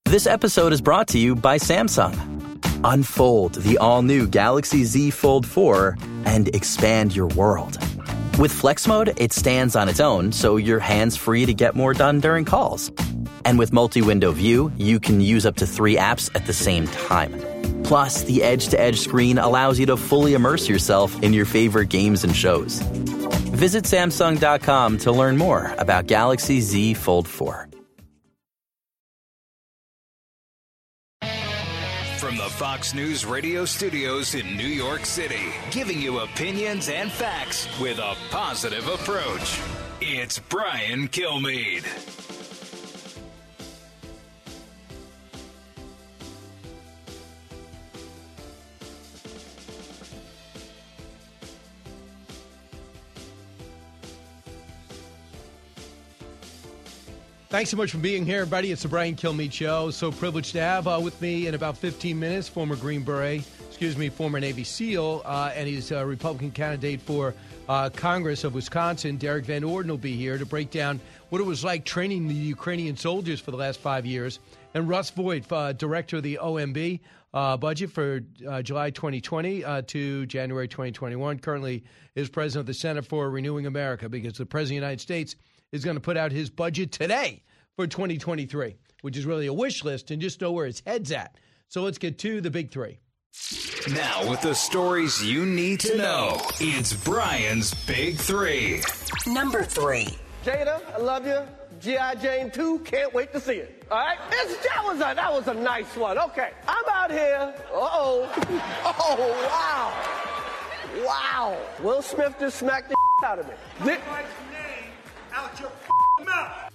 This episode is brought to you by Samsung. Unfold the all-new Galaxy Z Fold 4 and expand your world. With Flex Mode, it stands on its own, so you're hands-free to get more done during calls. And with multi-window view, you can use up to 3 apps at the same time. Plus, the edge-to-edge screen allows you to fully immerse yourself in your favorite games and shows. Visit Samsung.com to learn more about Galaxy Z Fold 4. From the Fox News radio studios in New York City, giving you opinions and facts with a positive approach. It's Brian Kilmeade. Thanks so much for being here, everybody. It's the Brian Kilmeade Show. So privileged to have with me in about 15 minutes, former Navy SEAL, and he's a Republican candidate for Congress of Wisconsin. Derek Van Orden will be here to break down what it was like training the Ukrainian soldiers for the last 5 years. And Russ Vought, director of the OMB budget for July 2020 to January 2021, currently is president of the Center for Renewing America, because the president of the United States is going to put out his budget today for 2023, which is really a wish list, and just know where his head's at. So let's get to the big three. Now, with the stories you need to know, it's Brian's Big Three. Number 3. Jada, I love you. G.I. Jane 2, can't wait to see it. All right? That was a nice one. Okay, I'm out here. Uh-oh. Oh, wow. Wow. Will Smith just smacked the out of me. Out your mouth.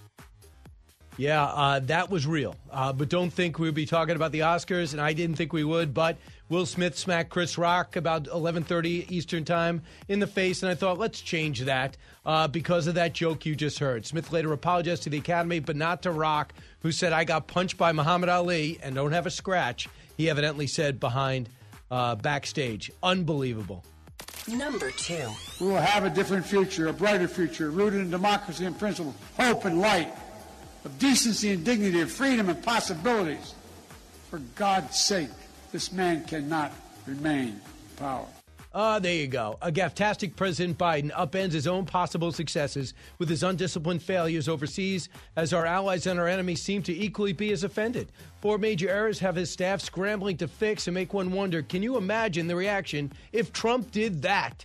Yeah, that was real. But don't think we'd be talking about the Oscars, and I didn't think we would. But Will Smith smacked Chris Rock about 11:30 Eastern time in the face, and I thought, let's change that because of that joke you just heard. Smith later apologized to the Academy, but not to Rock, who said, I got punched by Muhammad Ali and don't have a scratch. He evidently said behind backstage. Unbelievable. Number 2. We will have a different future, a brighter future, rooted in democracy and principle, hope and light, of decency and dignity, of freedom and possibilities. For God's sake, this man cannot remain in power. There you go. A gaftastic President Biden upends his own possible successes with his undisciplined failures overseas, as our allies and our enemies seem to equally be as offended. 4 major errors have his staff scrambling to fix and make one wonder, can you imagine the reaction if Trump did that?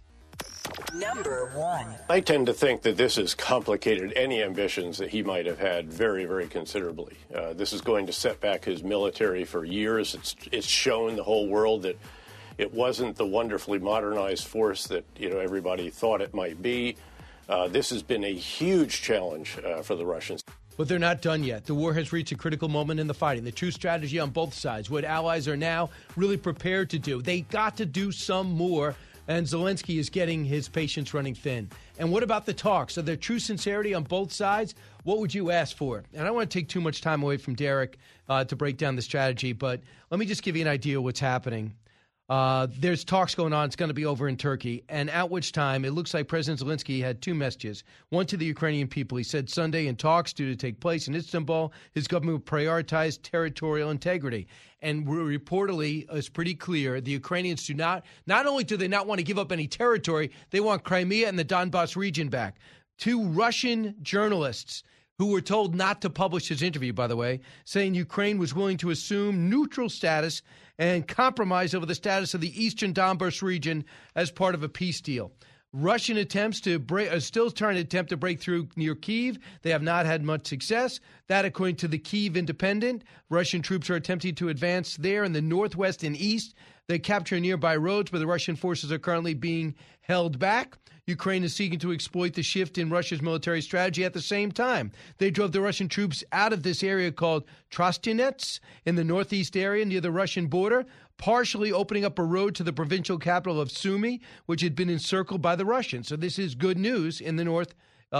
Number 1. I tend to think that this has complicated any ambitions that he might have had very, very considerably. This is going to set back his military for years. It's shown the whole world that it wasn't the wonderfully modernized force that everybody thought it might be. This has been a huge challenge for the Russians. But they're not done yet. The war has reached a critical moment in the fighting. The true strategy on both sides, what allies are now really prepared to do. They got to do some more, and Zelensky is getting his patience running thin. And what about the talks? Are there true sincerity on both sides? What would you ask for? And I don't want to take too much time away from Derek to break down the strategy, but let me just give you an idea of what's happening. There's talks going on. It's going to be over in Turkey, and at which time it looks like President Zelensky had 2 messages. One to the Ukrainian people. He said Sunday in talks due to take place in Istanbul, his government will prioritize territorial integrity. And reportedly, it's pretty clear, the Ukrainians do not only do they not want to give up any territory, they want Crimea and the Donbas region back. 2 Russian journalists who were told not to publish his interview, by the way, saying Ukraine was willing to assume neutral status and compromise over the status of the eastern Donbas region as part of a peace deal. Russian attempts to are still trying to attempt to break through near Kyiv. They have not had much success. That, according to the Kyiv Independent, Russian troops are attempting to advance there in the northwest and east. They capture nearby roads, but the Russian forces are currently being held back. Ukraine is seeking to exploit the shift in Russia's military strategy at the same time. They drove the Russian troops out of this area called Trostinets in the northeast area near the Russian border, partially opening up a road to the provincial capital of Sumy, which had been encircled by the Russians. So this is good news in the north,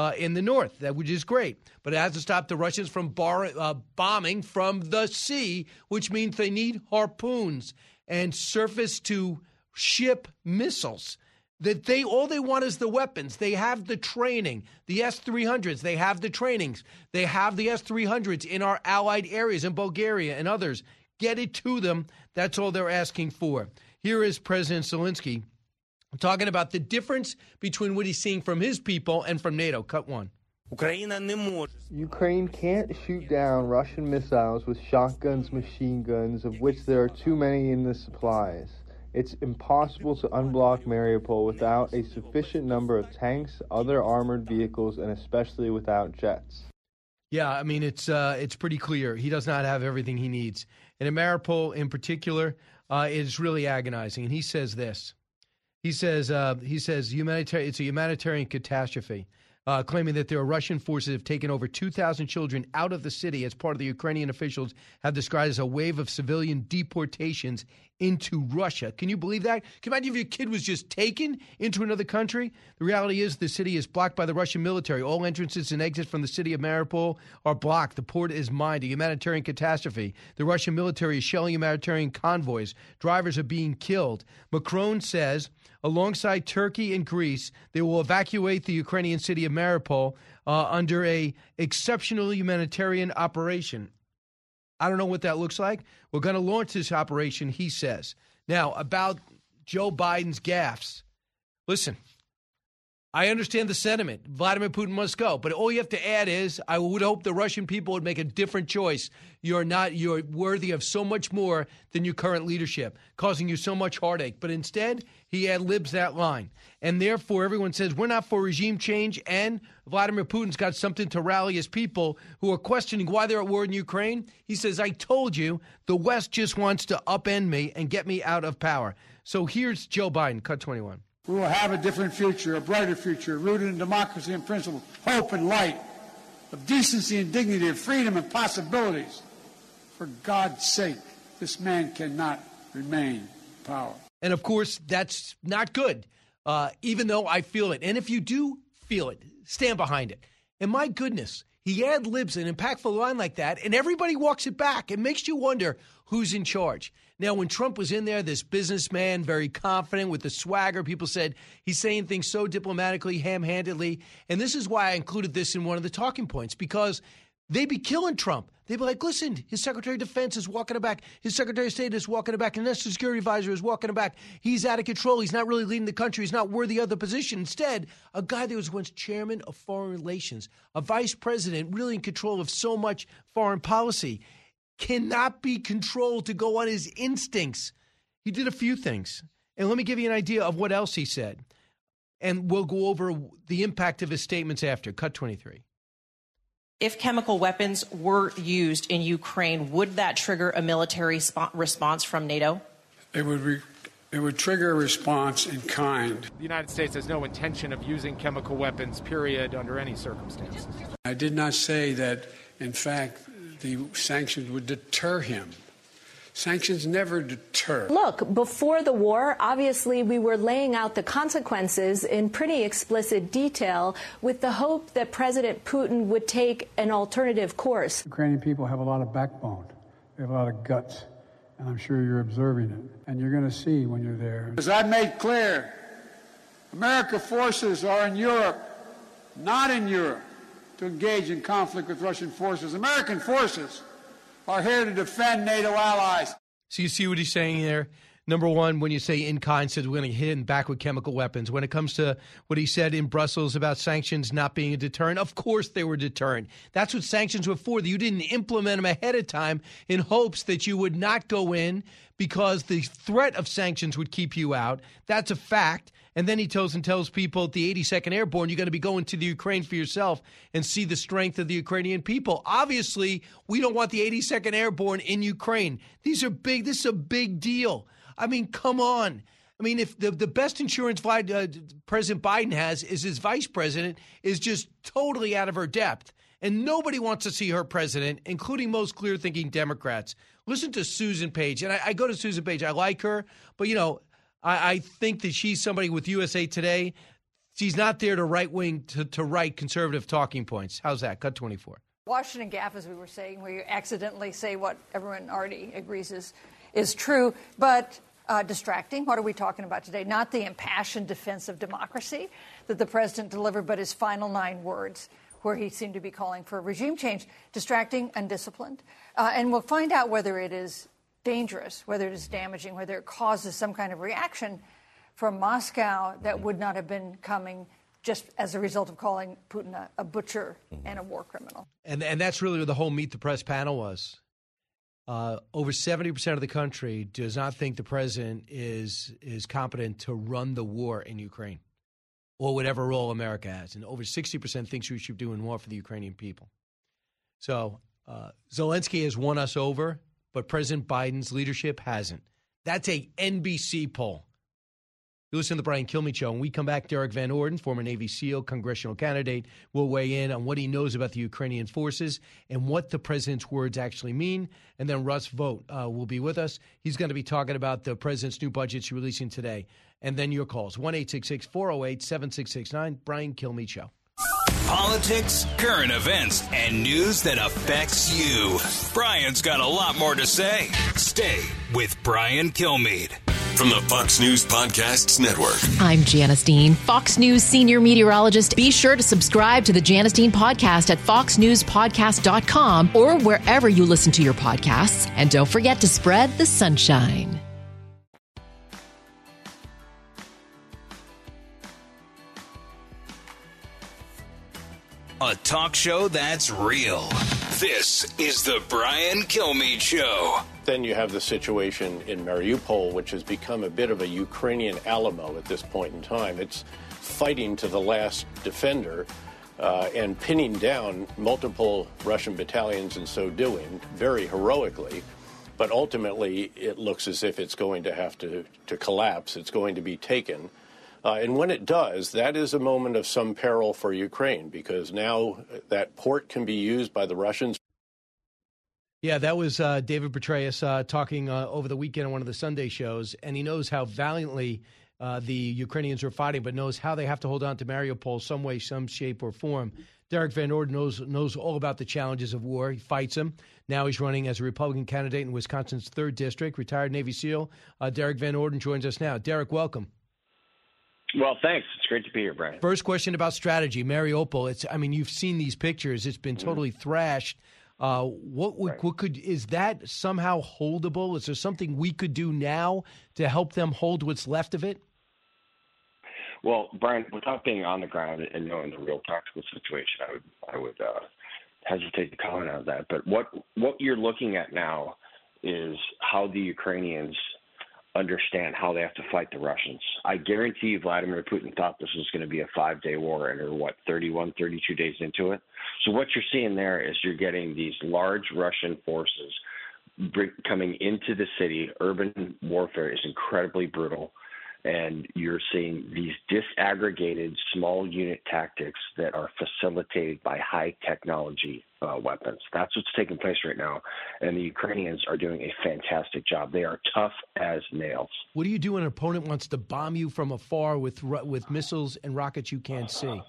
which is great. But it has to stop the Russians from bombing from the sea, which means they need harpoons and surface-to-ship missiles. That all they want is the weapons. They have the training, the S-300s. They have the trainings. They have the S-300s in our allied areas in Bulgaria and others. Get it to them. That's all they're asking for. Here is President Zelensky talking about the difference between what he's seeing from his people and from NATO. Cut one. Ukraine can't shoot down Russian missiles with shotguns, machine guns, of which there are too many in the supplies. It's impossible to unblock Mariupol without a sufficient number of tanks, other armored vehicles, and especially without jets. Yeah, I mean, it's pretty clear. He does not have everything he needs. And in Mariupol in particular, it's really agonizing. And he says this. He says it's a humanitarian catastrophe. Claiming that their Russian forces have taken over 2,000 children out of the city as part of the Ukrainian officials have described as a wave of civilian deportations into Russia. Can you believe that? Can you imagine if your kid was just taken into another country? The reality is the city is blocked by the Russian military. All entrances and exits from the city of Mariupol are blocked. The port is mined. A humanitarian catastrophe. The Russian military is shelling humanitarian convoys. Drivers are being killed. Macron says, alongside Turkey and Greece, they will evacuate the Ukrainian city of Mariupol under a exceptional humanitarian operation. I don't know what that looks like. We're going to launch this operation, he says. Now, about Joe Biden's gaffes. Listen, I understand the sentiment. Vladimir Putin must go. But all you have to add is, I would hope the Russian people would make a different choice. You're worthy of so much more than your current leadership, causing you so much heartache. But instead, he ad-libs that line. And therefore, everyone says, we're not for regime change. And Vladimir Putin's got something to rally his people who are questioning why they're at war in Ukraine. He says, I told you, the West just wants to upend me and get me out of power. So here's Joe Biden, cut 21. We will have a different future, a brighter future, rooted in democracy and principle, hope and light, of decency and dignity, of freedom and possibilities. For God's sake, this man cannot remain in power. And, of course, that's not good, even though I feel it. And if you do feel it, stand behind it. And my goodness, he ad-libs an impactful line like that, and everybody walks it back. It makes you wonder who's in charge. Now, when Trump was in there, this businessman, very confident with the swagger, people said he's saying things so diplomatically, ham-handedly. And this is why I included this in one of the talking points, because they'd be killing Trump. They'd be like, listen, his Secretary of Defense is walking it back. His Secretary of State is walking it back. And the National Security Advisor is walking it back. He's out of control. He's not really leading the country. He's not worthy of the position. Instead, a guy that was once chairman of foreign relations, a vice president really in control of so much foreign policy, cannot be controlled to go on his instincts. He did a few things. And let me give you an idea of what else he said. And we'll go over the impact of his statements after. Cut 23. If chemical weapons were used in Ukraine, would that trigger a military response from NATO? It would trigger a response in kind. The United States has no intention of using chemical weapons, period, under any circumstances. I did not say that, in fact, the sanctions would deter him. Sanctions never deter. Look, before the war, obviously we were laying out the consequences in pretty explicit detail with the hope that President Putin would take an alternative course. Ukrainian people have a lot of backbone. They have a lot of guts. And I'm sure you're observing it. And you're going to see when you're there. As I made clear, American forces are in Europe, not in Europe, to engage in conflict with Russian forces. American forces are here to defend NATO allies. So you see what he's saying there? Number one, when you say in kind, says we're going to hit him back with chemical weapons. When it comes to what he said in Brussels about sanctions not being a deterrent, of course they were deterrent. That's what sanctions were for. You didn't implement them ahead of time in hopes that you would not go in because the threat of sanctions would keep you out. That's a fact. And then he tells people at the 82nd Airborne, you're going to be going to the Ukraine for yourself and see the strength of the Ukrainian people. Obviously, we don't want the 82nd Airborne in Ukraine. These are big. This is a big deal. I mean, come on. I mean, if the best insurance President Biden has is his vice president is just totally out of her depth. And nobody wants to see her president, including most clear-thinking Democrats. Listen to Susan Page. And I go to Susan Page. I like her. But, you know, I think that she's somebody with USA Today. She's not there to right-wing, to write conservative talking points. How's that? Cut 24. Washington gaffe, as we were saying, where you accidentally say what everyone already agrees is true. But distracting. What are we talking about today? Not the impassioned defense of democracy that the president delivered, but his final 9 words, where he seemed to be calling for regime change. Distracting, undisciplined. And we'll find out whether it is dangerous, whether it is damaging, whether it causes some kind of reaction from Moscow that would not have been coming just as a result of calling Putin a butcher and a war criminal. And that's really what the whole Meet the Press panel was. Over 70% of the country does not think the president is competent to run the war in Ukraine or whatever role America has. And over 60% thinks we should be doing more for the Ukrainian people. So Zelensky has won us over, but President Biden's leadership hasn't. That's a NBC poll. You listen to the Brian Kilmeade Show. When we come back, Derek Van Orden, former Navy SEAL, congressional candidate, will weigh in on what he knows about the Ukrainian forces and what the president's words actually mean. And then Russ Vought will be with us. He's going to be talking about the president's new budgets releasing today. And then your calls, 1-866-408-7669, Brian Kilmeade Show. Politics, current events, and news that affects you. Brian's got a lot more to say. Stay with Brian Kilmeade. From the Fox News Podcasts Network. I'm Janice Dean, Fox News senior meteorologist. Be sure to subscribe to the Janice Dean podcast at foxnewspodcast.com or wherever you listen to your podcasts. And don't forget to spread the sunshine. A talk show that's real. This is the Brian Kilmeade Show. Then you have the situation in Mariupol, which has become a bit of a Ukrainian Alamo at this point in time. It's fighting to the last defender and pinning down multiple Russian battalions in so doing, very heroically. But ultimately, it looks as if it's going to have to collapse. It's going to be taken. And when it does, that is a moment of some peril for Ukraine, because now that port can be used by the Russians. Yeah, that was David Petraeus talking over the weekend on one of the Sunday shows, and he knows how valiantly the Ukrainians are fighting, but knows how they have to hold on to Mariupol some way, some shape, or form. Derek Van Orden knows all about the challenges of war. He fights them. Now he's running as a Republican candidate in Wisconsin's 3rd District, retired Navy SEAL. Derek Van Orden joins us now. Derek, welcome. Well, thanks. It's great to be here, Brian. First question about strategy. Mariupol, you've seen these pictures. It's been totally thrashed. Is that somehow holdable? Is there something we could do now to help them hold what's left of it? Well, Brian, without being on the ground and knowing the real practical situation, I would hesitate to comment on that. But what you're looking at now is how the Ukrainians understand how they have to fight the Russians. I guarantee you Vladimir Putin thought this was going to be a 5-day war, and we're, 32 days into it? So what you're seeing there is you're getting these large Russian forces coming into the city. Urban warfare is incredibly brutal, and you're seeing these disaggregated small unit tactics that are facilitated by high technology weapons. That's what's taking place right now, and the Ukrainians are doing a fantastic job. They are tough as nails. What do you do when an opponent wants to bomb you from afar with missiles and rockets you can't see?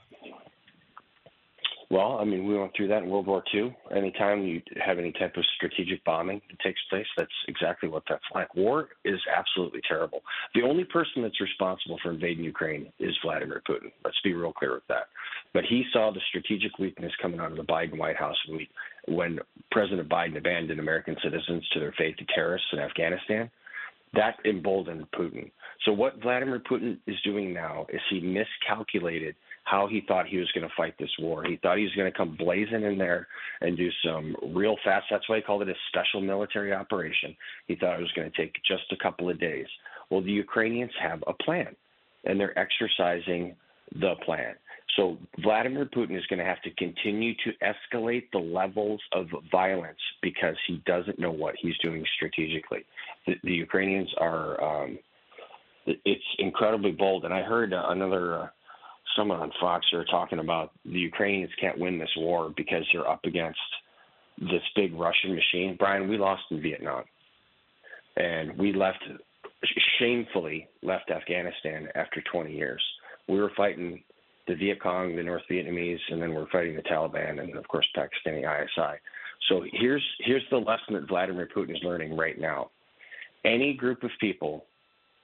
Well, we went through that in World War II. Anytime you have any type of strategic bombing that takes place, that's exactly what that's like. War is absolutely terrible. The only person that's responsible for invading Ukraine is Vladimir Putin. Let's be real clear with that. But he saw the strategic weakness coming out of the Biden White House when President Biden abandoned American citizens to their fate to terrorists in Afghanistan. That emboldened Putin. So what Vladimir Putin is doing now is he miscalculated how he thought he was going to fight this war. He thought he was going to come blazing in there and do some real fast. That's why he called it a special military operation. He thought it was going to take just a couple of days. Well, the Ukrainians have a plan, and they're exercising the plan. So Vladimir Putin is going to have to continue to escalate the levels of violence because he doesn't know what he's doing strategically. The Ukrainians are it's incredibly bold. And I heard someone on Fox are talking about the Ukrainians can't win this war because they're up against this big Russian machine. Brian, we lost in Vietnam, and we shamefully left Afghanistan after 20 years. We were fighting the Viet Cong, the North Vietnamese, and then we're fighting the Taliban and, of course, Pakistani ISI. So here's the lesson that Vladimir Putin is learning right now. Any group of people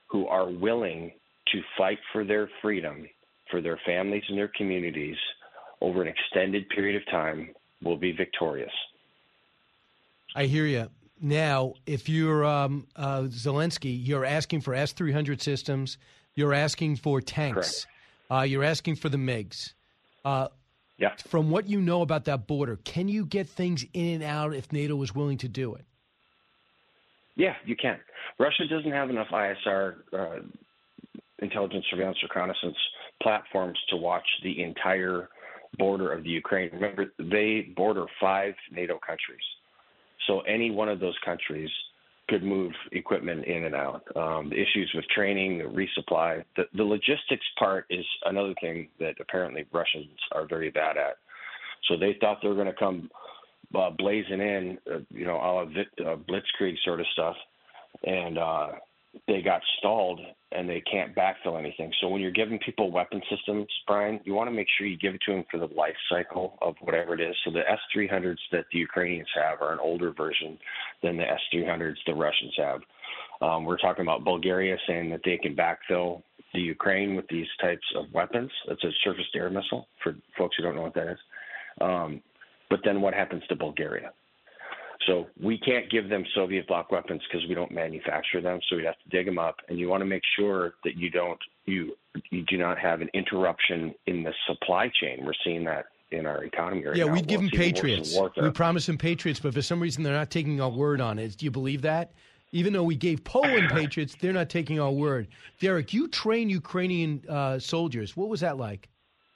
who are willing to fight for their freedom, for their families and their communities over an extended period of time will be victorious. I hear you. Now, if you're Zelensky, you're asking for S-300 systems. You're asking for tanks. You're asking for the MiGs. From what you know about that border, can you get things in and out if NATO is willing to do it? Yeah, you can. Russia doesn't have enough ISR, intelligence, surveillance, reconnaissance platforms to watch the entire border of the Ukraine. Remember, they border 5 NATO countries. So any one of those countries could move equipment in and out. The issues with training, the resupply, the logistics part is another thing that apparently Russians are very bad at. So they thought they were going to come blazing in, a la blitzkrieg sort of stuff, and they got stalled and they can't backfill anything. So when you're giving people weapon systems, Brian, you want to make sure you give it to them for the life cycle of whatever it is. So the S-300s that the Ukrainians have are an older version than the S-300s the Russians have. We're talking about Bulgaria saying that they can backfill the Ukraine with these types of weapons. That's a surface-to-air missile, for folks who don't know what that is. But then what happens to Bulgaria? So we can't give them Soviet bloc weapons because we don't manufacture them, so we'd have to dig them up. And you want to make sure that you do not have an interruption in the supply chain. We're seeing that in our economy right now. Yeah, we'd give them Patriots. We promised them Patriots, but for some reason they're not taking our word on it. Do you believe that? Even though we gave Poland Patriots, they're not taking our word. Derek, you train Ukrainian soldiers. What was that like?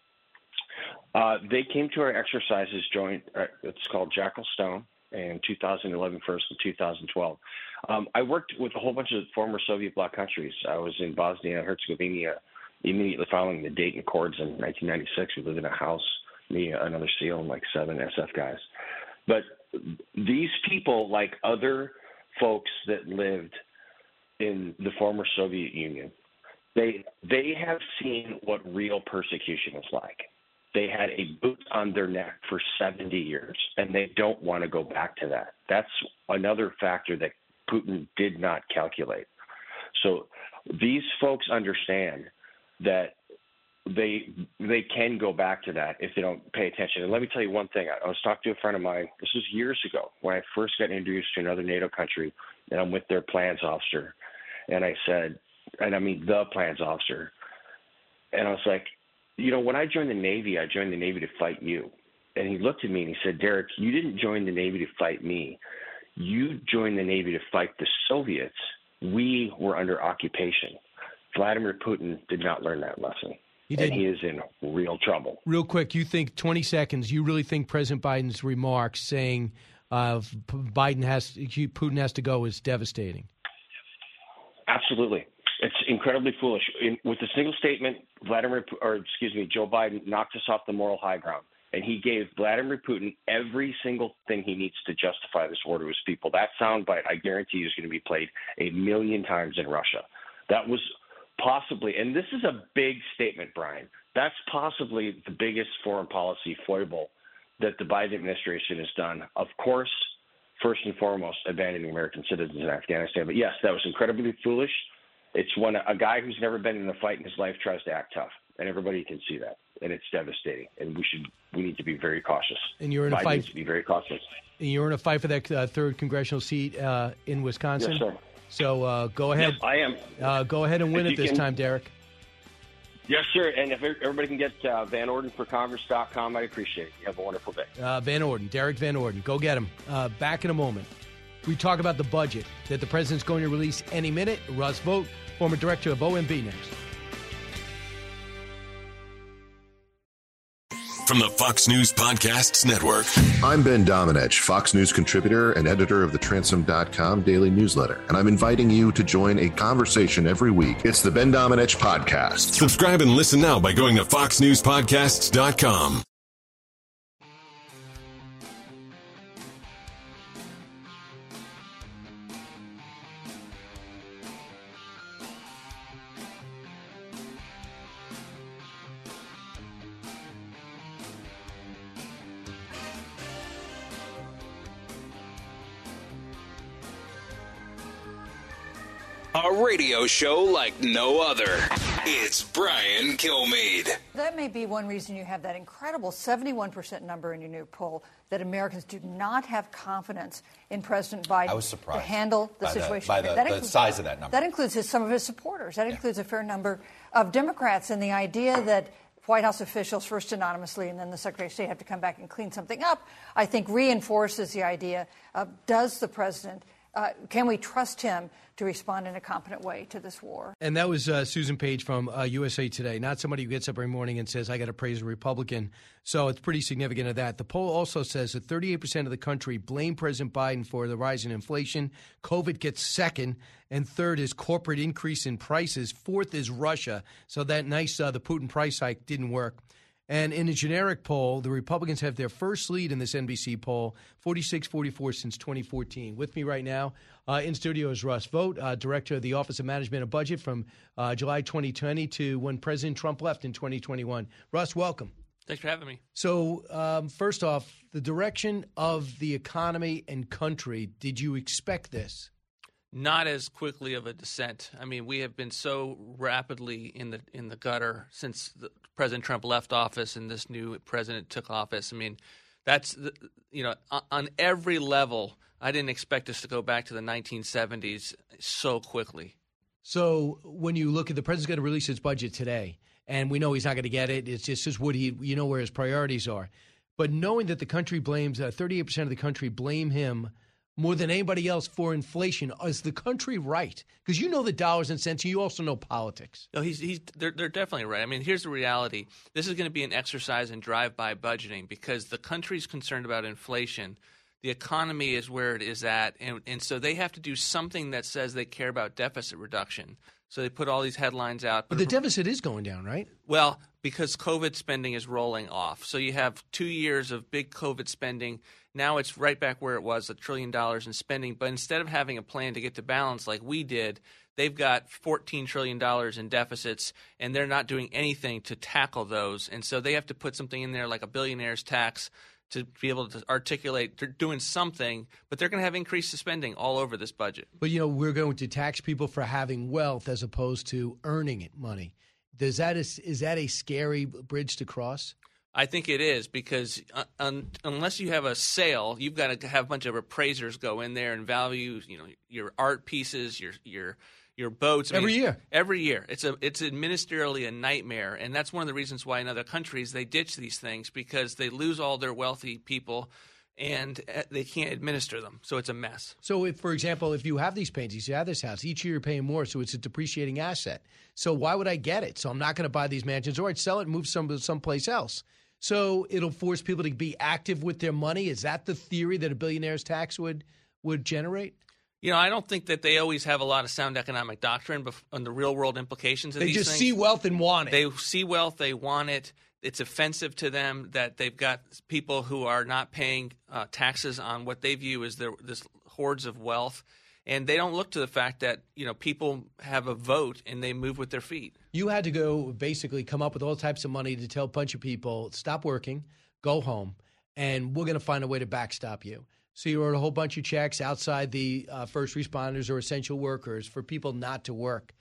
They came to our exercises joint. It's called Jackal Stone. In 2011 first and 2012. I worked with a whole bunch of former Soviet bloc countries. I was in Bosnia and Herzegovina immediately following the Dayton Accords in 1996. We lived in a house, me, another SEAL, and like 7 SF guys. But these people, like other folks that lived in the former Soviet Union, they have seen what real persecution is like. They had a boot on their neck for 70 years, and they don't want to go back to that. That's another factor that Putin did not calculate. So these folks understand that they can go back to that if they don't pay attention. And let me tell you one thing. I was talking to a friend of mine. This was years ago when I first got introduced to another NATO country, and I'm with their plans officer. And I said, and I mean the plans officer, and I was like, when I joined the Navy to fight you. And he looked at me and he said, Derek, you didn't join the Navy to fight me. You joined the Navy to fight the Soviets. We were under occupation. Vladimir Putin did not learn that lesson. And he is in real trouble. Real quick, you think 20 seconds, you really think President Biden's remarks saying Putin has to go is devastating? Absolutely. It's incredibly foolish. With a single statement, Joe Biden knocked us off the moral high ground, and he gave Vladimir Putin every single thing he needs to justify this war to his people. That soundbite, I guarantee you, is going to be played 1 million times in Russia. That was possibly, and this is a big statement, Brian, that's possibly the biggest foreign policy foible that the Biden administration has done. Of course, first and foremost, abandoning American citizens in Afghanistan. But yes, that was incredibly foolish. It's when a guy who's never been in a fight in his life tries to act tough, and everybody can see that, and it's devastating. And we need to be very cautious. And you're in Biden a fight. Needs to be very cautious. And you're in a fight for that 3rd congressional seat in Wisconsin. Yes, sir. So go ahead. Yes, I am. Go ahead and win it this time, Derek. Yes, sir. And if everybody can get Van Orden for Congress.com, I'd appreciate it. You have a wonderful day. Van Orden, Derek Van Orden. Go get him. Back in a moment. We talk about the budget that the president's going to release any minute. Russ Vought, former director of OMB, next. From the Fox News Podcasts Network. I'm Ben Domenech, Fox News contributor and editor of the Transom.com daily newsletter, and I'm inviting you to join a conversation every week. It's the Ben Domenech Podcast. Subscribe and listen now by going to foxnewspodcasts.com. A radio show like no other. It's Brian Kilmeade. That may be one reason you have that incredible 71% number in your new poll, that Americans do not have confidence in President Biden I was surprised to handle the situation. By the size of that number. That includes some of his supporters. That includes a fair number of Democrats. And the idea that White House officials, first anonymously and then the Secretary of State, have to come back and clean something up, I think reinforces the idea of does the president, can we trust him to respond in a competent way to this war? And that was Susan Page from USA Today, not somebody who gets up every morning and says, I got to praise a Republican. So it's pretty significant of that. The poll also says that 38% of the country blame President Biden for the rise in inflation. COVID gets second. And third is corporate increase in prices. Fourth is Russia. So that nice, the Putin price hike didn't work. And in a generic poll, the Republicans have their first lead in this NBC poll, 46-44 since 2014. With me right now in studio is Russ Vought, Director of the Office of Management and Budget from July 2020 to when President Trump left in 2021. Russ, welcome. Thanks for having me. So first off, the direction of the economy and country, did you expect this? Not as quickly of a descent. I mean, we have been so rapidly in the gutter since President Trump left office and this new president took office. I mean, that's on every level. I didn't expect us to go back to the 1970s so quickly. So when you look at the president's going to release his budget today, and we know he's not going to get it. It's just what where his priorities are. But knowing that the country blames 38% of the country blame him more than anybody else for inflation. Is the country right? Because you know the dollars and cents, and you also know politics. No, they're definitely right. I mean, here's the reality. This is going to be an exercise in drive-by budgeting because the country's concerned about inflation. The economy is where it is at, and so they have to do something that says they care about deficit reduction. So they put all these headlines out. But the deficit is going down, right? Well, because COVID spending is rolling off. So you have 2 years of big COVID spending. Now it's right back where it was, $1 trillion in spending. But instead of having a plan to get to balance like we did, they've got $14 trillion in deficits, and they're not doing anything to tackle those. And so they have to put something in there like a billionaire's tax to be able to articulate they're doing something, but they're going to have increased spending all over this budget. But, we're going to tax people for having wealth as opposed to earning money. Is that a scary bridge to cross? I think it is because unless you have a sale, you've got to have a bunch of appraisers go in there and value, your art pieces, your boats. Every year. It's administratively a nightmare, and that's one of the reasons why in other countries they ditch these things because they lose all their wealthy people and they can't administer them. So it's a mess. So, for example, if you have these paintings, you have this house, each year you're paying more, so it's a depreciating asset. So why would I get it? So I'm not going to buy these mansions, or I'd sell it and move someplace else. So it'll force people to be active with their money. Is that the theory that a billionaire's tax would generate? I don't think that they always have a lot of sound economic doctrine on the real-world implications of these things. They just see wealth and want it. They see wealth, they want it. It's offensive to them that they've got people who are not paying taxes on what they view as this hordes of wealth. And they don't look to the fact that, people have a vote and they move with their feet. You had to go basically come up with all types of money to tell a bunch of people, stop working, go home, and we're going to find a way to backstop you. So you wrote a whole bunch of checks outside the first responders or essential workers for people not to work.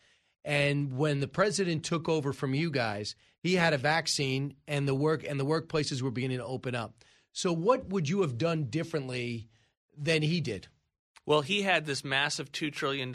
And when the president took over from you guys, he had a vaccine and the workplaces were beginning to open up. So what would you have done differently than he did? Well, he had this massive $2 trillion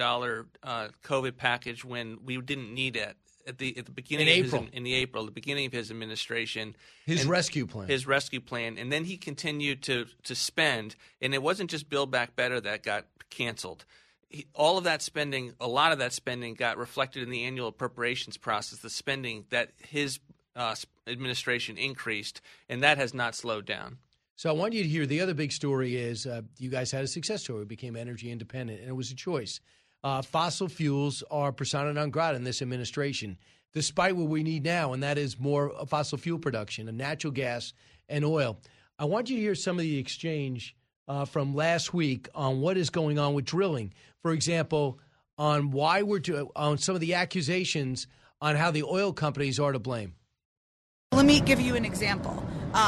COVID package when we didn't need it at the beginning the beginning of his administration. His rescue plan. And then he continued to spend, and it wasn't just Build Back Better that got canceled. All of that spending, a lot of that spending got reflected in the annual appropriations process, the spending that his administration increased, and that has not slowed down. So I want you to hear the other big story is you guys had a success story. We became energy independent, and it was a choice. Fossil fuels are persona non grata in this administration, despite what we need now, and that is more fossil fuel production of natural gas and oil. I want you to hear some of the exchange from last week on what is going on with drilling. For example, on on some of the accusations on how the oil companies are to blame. Let me give you an example.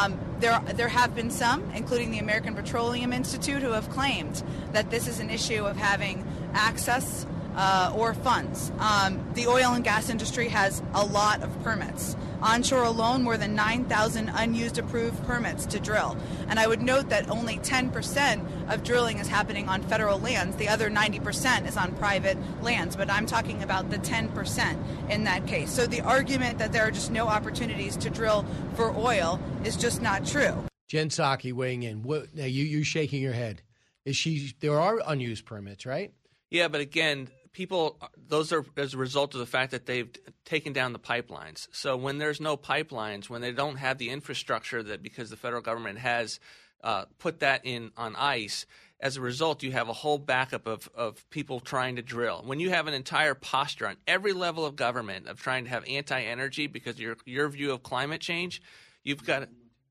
There have been some, including the American Petroleum Institute, who have claimed that this is an issue of having access or funds. The oil and gas industry has a lot of permits. Onshore alone, more than 9,000 unused approved permits to drill. And I would note that only 10% of drilling is happening on federal lands. The other 90% is on private lands. But I'm talking about the 10% in that case. So the argument that there are just no opportunities to drill for oil is just not true. Jen Psaki weighing in. Now you shaking your head. There are unused permits, right? Yeah, but again, those are as a result of the fact that they've taken down the pipelines. So when there's no pipelines, when they don't have the infrastructure that because the federal government has put that on ice, as a result, you have a whole backup of people trying to drill. When you have an entire posture on every level of government of trying to have anti-energy because your view of climate change, you've got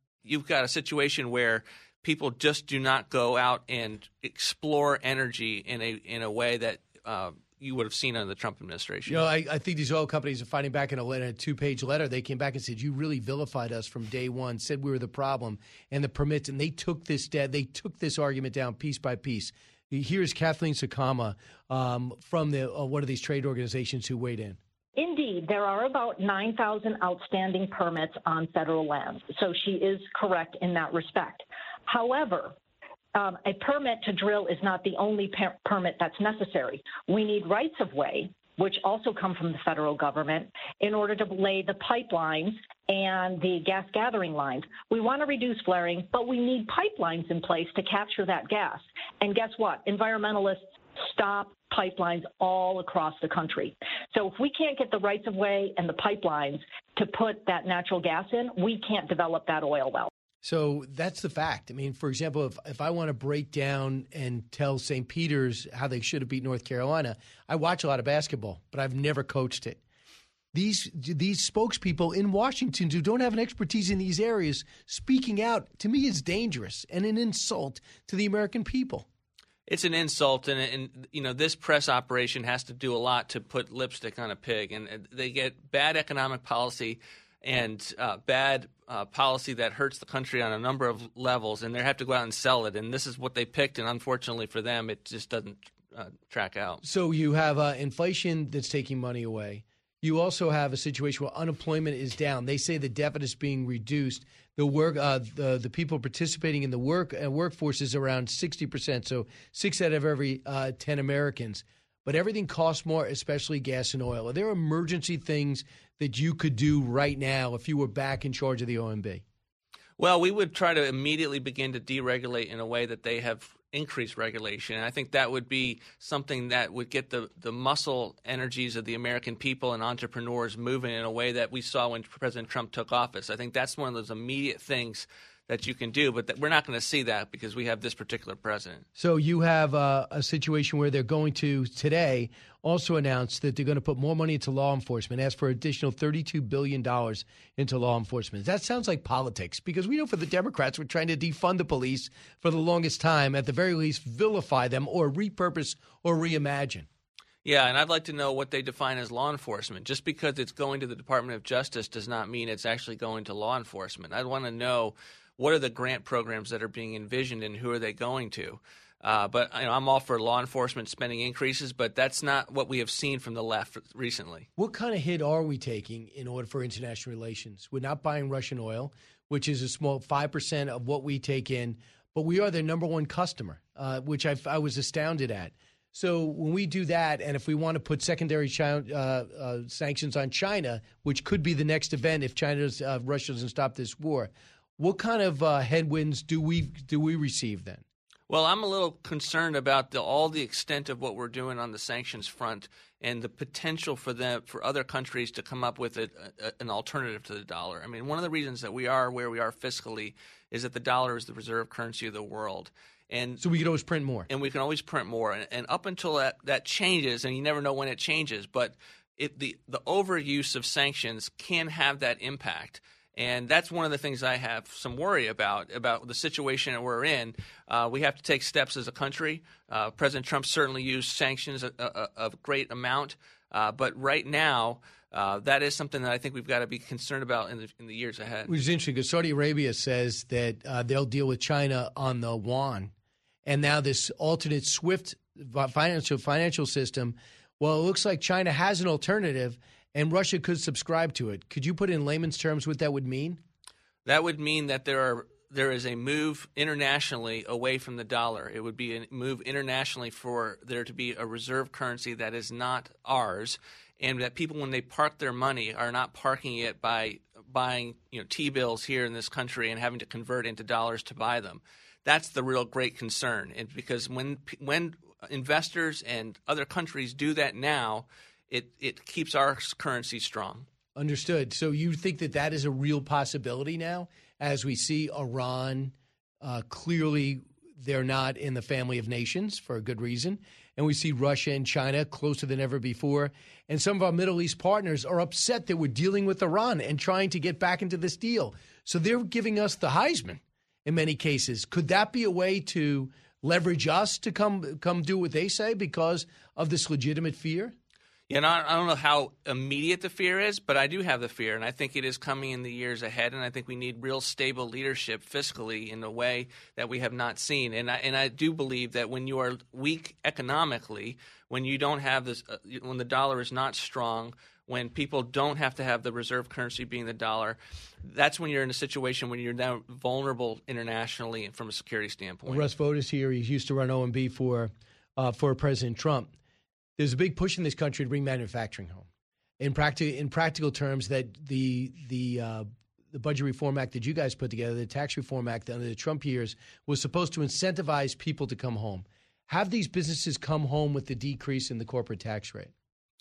a situation where people just do not go out and explore energy in a way that you would have seen under the Trump administration. I think these oil companies are fighting back in a two-page letter. They came back and said, you really vilified us from day one, said we were the problem, and the permits, and they took this argument down piece by piece. Here's Kathleen Sakama from one of these trade organizations who weighed in. Indeed, there are about 9,000 outstanding permits on federal lands, so she is correct in that respect. However, a permit to drill is not the only permit that's necessary. We need rights of way, which also come from the federal government, in order to lay the pipelines and the gas gathering lines. We want to reduce flaring, but we need pipelines in place to capture that gas. And guess what? Environmentalists stop pipelines all across the country. So if we can't get the rights of way and the pipelines to put that natural gas in, we can't develop that oil well. So that's the fact. I mean, for example, if I want to break down and tell St. Peter's how they should have beat North Carolina, I watch a lot of basketball, but I've never coached it. These spokespeople in Washington who don't have an expertise in these areas speaking out, to me, is dangerous and an insult to the American people. It's an insult, and this press operation has to do a lot to put lipstick on a pig, and they get bad economic policy and bad policy that hurts the country on a number of levels, and they have to go out and sell it. And this is what they picked, and unfortunately for them, it just doesn't track out. So you have inflation that's taking money away. You also have a situation where unemployment is down. They say the deficit is being reduced. The people participating in the workforce is around 60%, so 6 out of every 10 Americans. But everything costs more, especially gas and oil. Are there emergency things that you could do right now if you were back in charge of the OMB? Well, we would try to immediately begin to deregulate in a way that they have increased regulation. And I think that would be something that would get the muscle energies of the American people and entrepreneurs moving in a way that we saw when President Trump took office. I think that's one of those immediate things that you can do, but we're not going to see that because we have this particular president. So you have a situation where they're going to today also announce that they're going to put more money into law enforcement, ask for additional $32 billion into law enforcement. That sounds like politics because we know for the Democrats we're trying to defund the police for the longest time, at the very least vilify them or repurpose or reimagine. Yeah, and I'd like to know what they define as law enforcement. Just because it's going to the Department of Justice does not mean it's actually going to law enforcement. I'd want to know what are the grant programs that are being envisioned and who are they going to? But I'm all for law enforcement spending increases, but that's not what we have seen from the left recently. What kind of hit are we taking in order for international relations? We're not buying Russian oil, which is a small 5% of what we take in, but we are their number one customer, which I was astounded at. So when we do that, and if we want to put secondary sanctions on China, which could be the next event if Russia doesn't stop this war, what kind of headwinds do we receive then? Well, I'm a little concerned about all the extent of what we're doing on the sanctions front and the potential for other countries to come up with an alternative to the dollar. I mean, one of the reasons that we are where we are fiscally is that the dollar is the reserve currency of the world. And so we can always print more. And we can always print more. And up until that changes, and you never know when it changes, but the overuse of sanctions can have that impact. And that's one of the things I have some worry about the situation that we're in. We have to take steps as a country. President Trump certainly used sanctions a great amount. But right now, that is something that I think we've got to be concerned about in the years ahead. Which is interesting because Saudi Arabia says that they'll deal with China on the yuan. And now this alternate SWIFT financial system Well, it looks like China has an alternative, and Russia could subscribe to it. Could you put in layman's terms what that would mean? That would mean that there is a move internationally away from the dollar. It would be a move internationally for there to be a reserve currency that is not ours, and that people, when they park their money, are not parking it by buying T-bills here in this country and having to convert into dollars to buy them. That's the real great concern, and because when investors and other countries do that now, it keeps our currency strong. Understood. So you think that is a real possibility now, as we see Iran, clearly they're not in the family of nations for a good reason, and we see Russia and China closer than ever before, and some of our Middle East partners are upset that we're dealing with Iran and trying to get back into this deal. So they're giving us the Heisman in many cases. Could that be a way to leverage us to come do what they say because of this legitimate fear? Yeah, I don't know how immediate the fear is, but I do have the fear, and I think it is coming in the years ahead, and I think we need real stable leadership fiscally in a way that we have not seen. And I do believe that when you are weak economically, when you don't have this, when the dollar is not strong, when people don't have to have the reserve currency being the dollar, that's when you're in a situation when you're now vulnerable internationally and from a security standpoint. Russ Vought is here. He used to run OMB for President Trump. There's a big push in this country to bring manufacturing home. In practical terms, that the Budget Reform Act that you guys put together, the Tax Reform Act under the Trump years, was supposed to incentivize people to come home. Have these businesses come home with the decrease in the corporate tax rate?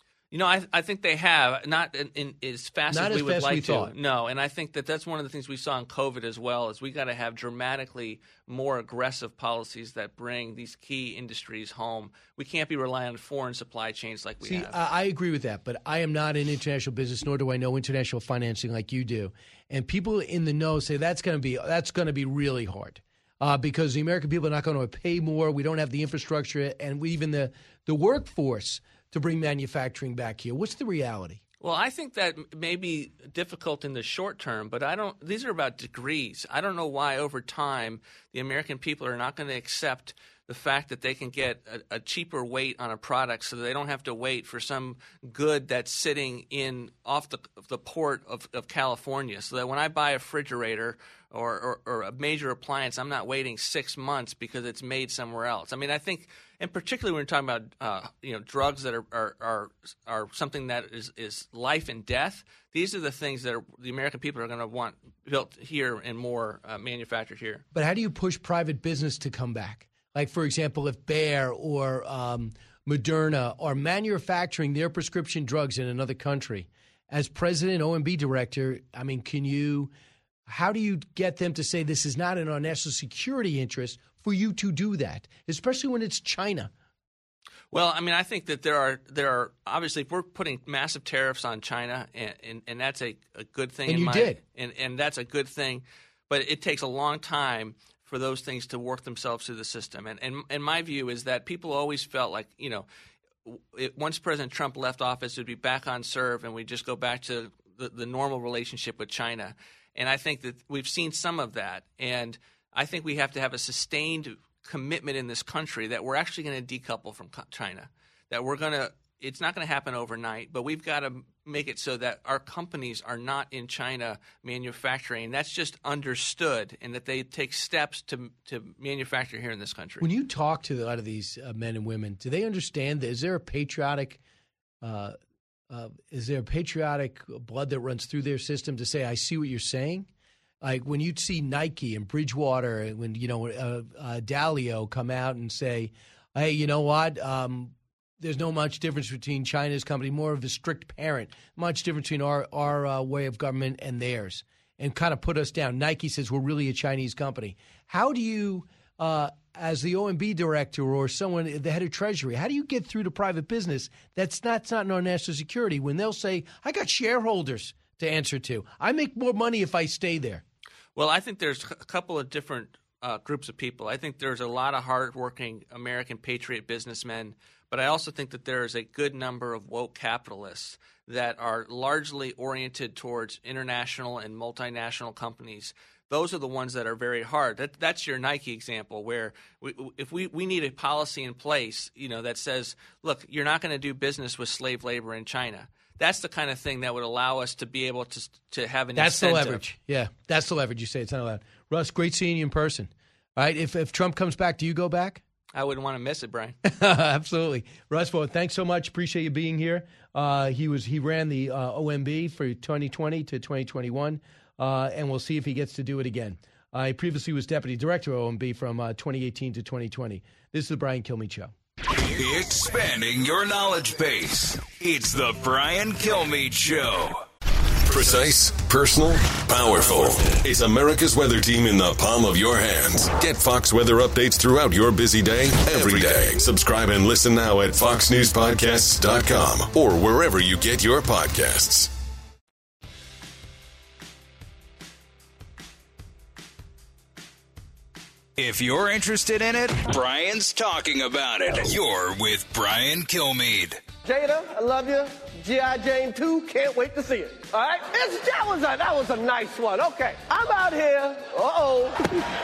I think they have, not in as fast as we would like to. Thought. No, and I think that's one of the things we saw in COVID as well, is we got to have dramatically more aggressive policies that bring these key industries home. We can't be relying on foreign supply chains like we have. I agree with that, but I am not in international business, nor do I know international financing like you do. And people in the know say that's going to be really hard. Because the American people are not going to pay more. We don't have the infrastructure and even the workforce to bring manufacturing back here. What's the reality? Well, I think that may be difficult in the short term, but these are about degrees. I don't know why over time the American people are not going to accept the fact that they can get a cheaper weight on a product so that they don't have to wait for some good that's sitting off the port of California, so that when I buy a refrigerator or a major appliance, I'm not waiting 6 months because it's made somewhere else. I mean, I think, and particularly when we're talking about drugs that are something that is life and death, these are the things that the American people are going to want built here and more manufactured here. But how do you push private business to come back? Like, for example, if Bayer or Moderna are manufacturing their prescription drugs in another country, as president, OMB director, I mean, how do you get them to say this is not in our national security interest for you to do that, especially when it's China? Well, I mean, I think that there are obviously, if we're putting massive tariffs on China, and that's a good thing. And you did. And that's a good thing, but it takes a long time for those things to work themselves through the system. And my view is that people always felt like, once President Trump left office, it would be back on serve and we just go back to the normal relationship with China. And I think that we've seen some of that. And I think we have to have a sustained commitment in this country that we're actually going to decouple from China, that it's not going to happen overnight, but we've got to make it so that our companies are not in China manufacturing. That's just understood, and that they take steps to manufacture here in this country. When you talk to a lot of these men and women, do they understand that? Is there a patriotic blood that runs through their system to say, I see what you're saying? Like when you see Nike and Bridgewater, when Dalio come out and say, hey, you know what? There's no much difference between China's company, more of a strict parent, much difference between our way of government and theirs, and kind of put us down. Nike says we're really a Chinese company. How do you, as the OMB director or someone, the head of Treasury, how do you get through to private business that's not in our national security when they'll say, I got shareholders to answer to. I make more money if I stay there. Well, I think there's a couple of different groups of people. I think there's a lot of hardworking American patriot businessmen, but I also think that there is a good number of woke capitalists that are largely oriented towards international and multinational companies those are the ones that are very hard. That's your Nike example, where if we need a policy in place, that says, look, you're not going to do business with slave labor in China. That's the kind of thing that would allow us to be able to have an That's incentive. the leverage. Yeah, that's the leverage. You say it's not allowed. Russ, great seeing you in person. All right, if Trump comes back, do you go back? I wouldn't want to miss it, Brian. Absolutely. Russ, well, thanks so much. Appreciate you being here. He ran the OMB for 2020 to 2021, and we'll see if he gets to do it again. He previously was deputy director of OMB from 2018 to 2020. This is the Brian Kilmeade Show. Expanding your knowledge base. It's the Brian Kilmeade Show. Precise, personal, powerful. It's America's weather team in the palm of your hands. Get Fox weather updates throughout your busy day, every day. Subscribe and listen now at foxnewspodcasts.com or wherever you get your podcasts. If you're interested in it, Brian's talking about it. You're with Brian Kilmeade. Jada, I love you. G.I. Jane 2, can't wait to see it. All right? That was a nice one. Okay. I'm out here. Uh-oh.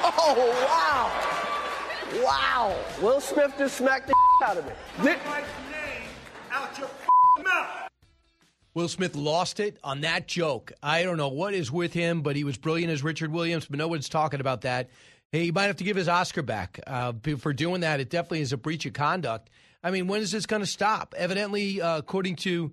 Oh, wow. Wow. Will Smith just smacked the out of me. Take my name out your mouth. Will Smith lost it on that joke. I don't know what is with him, but he was brilliant as Richard Williams, but no one's talking about that. Hey, he might have to give his Oscar back for doing that. It definitely is a breach of conduct. I mean, when is this going to stop? Evidently, according to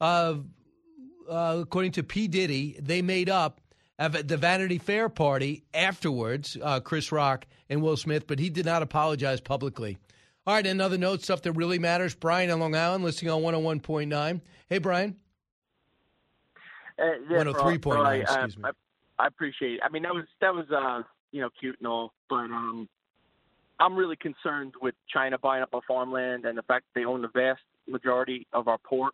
P. Diddy, they made up at the Vanity Fair party afterwards, Chris Rock and Will Smith, but he did not apologize publicly. All right, another note, stuff that really matters. Brian in Long Island, listening on 101.9. Hey, Brian. 103.9, excuse me. I appreciate it. I mean, that was cute and all, but I'm really concerned with China buying up our farmland and the fact that they own the vast majority of our pork.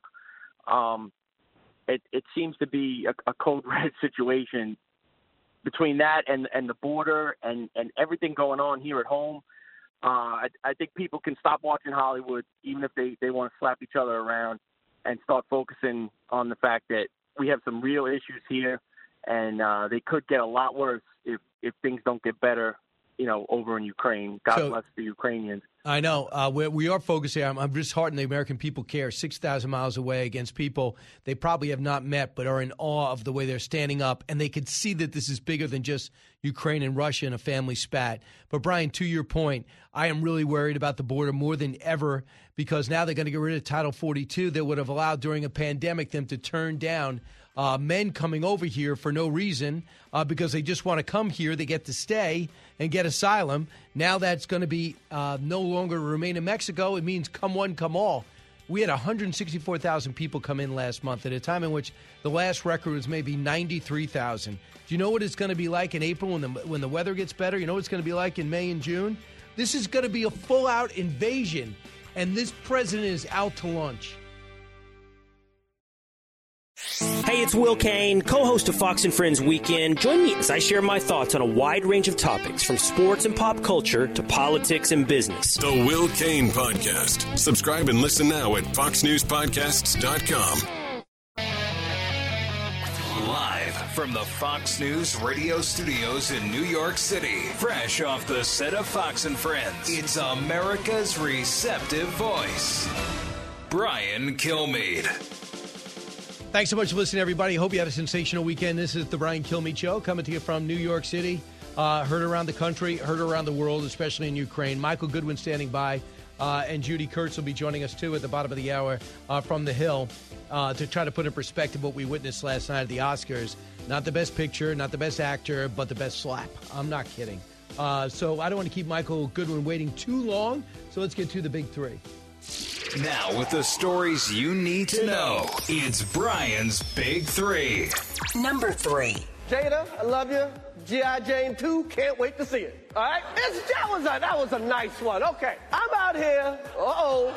It seems to be a code red situation between that and the border and everything going on here at home. I think people can stop watching Hollywood, even if they want to slap each other around, and start focusing on the fact that we have some real issues here, and they could get a lot worse if things don't get better, over in Ukraine. God bless the Ukrainians. I know. We are focusing. I'm disheartened the American people care 6,000 miles away against people they probably have not met but are in awe of the way they're standing up, and they could see that this is bigger than just Ukraine and Russia and a family spat. But, Brian, to your point, I am really worried about the border more than ever because now they're going to get rid of Title 42 that would have allowed during a pandemic them to turn down men coming over here for no reason because they just want to come here. They get to stay and get asylum. Now that's going to be no longer remain in Mexico. It means come one, come all. We had 164,000 people come in last month at a time in which the last record was maybe 93,000. Do you know what it's going to be like in April when the weather gets better? You know what it's going to be like in May and June? This is going to be a full-out invasion, and this president is out to lunch. Hey, it's Will Kane, co-host of Fox & Friends Weekend. Join me as I share my thoughts on a wide range of topics, from sports and pop culture to politics and business. The Will Kane Podcast. Subscribe and listen now at foxnewspodcasts.com. Live from the Fox News radio studios in New York City, fresh off the set of Fox & Friends, it's America's receptive voice, Brian Kilmeade. Thanks so much for listening, everybody. Hope you had a sensational weekend. This is the Brian Kilmeade Show, coming to you from New York City. Heard around the country, heard around the world, especially in Ukraine. Michael Goodwin standing by, and Judy Kurtz will be joining us, too, at the bottom of the hour from the Hill to try to put in perspective what we witnessed last night at the Oscars. Not the best picture, not the best actor, but the best slap. I'm not kidding. So I don't want to keep Michael Goodwin waiting too long, so let's get to the big three. Now, with the stories you need to know, it's Brian's Big Three. Number 3. Jada, I love you. G.I. Jane 2, can't wait to see it. All right? That was a nice one. Okay. I'm out here. Uh-oh.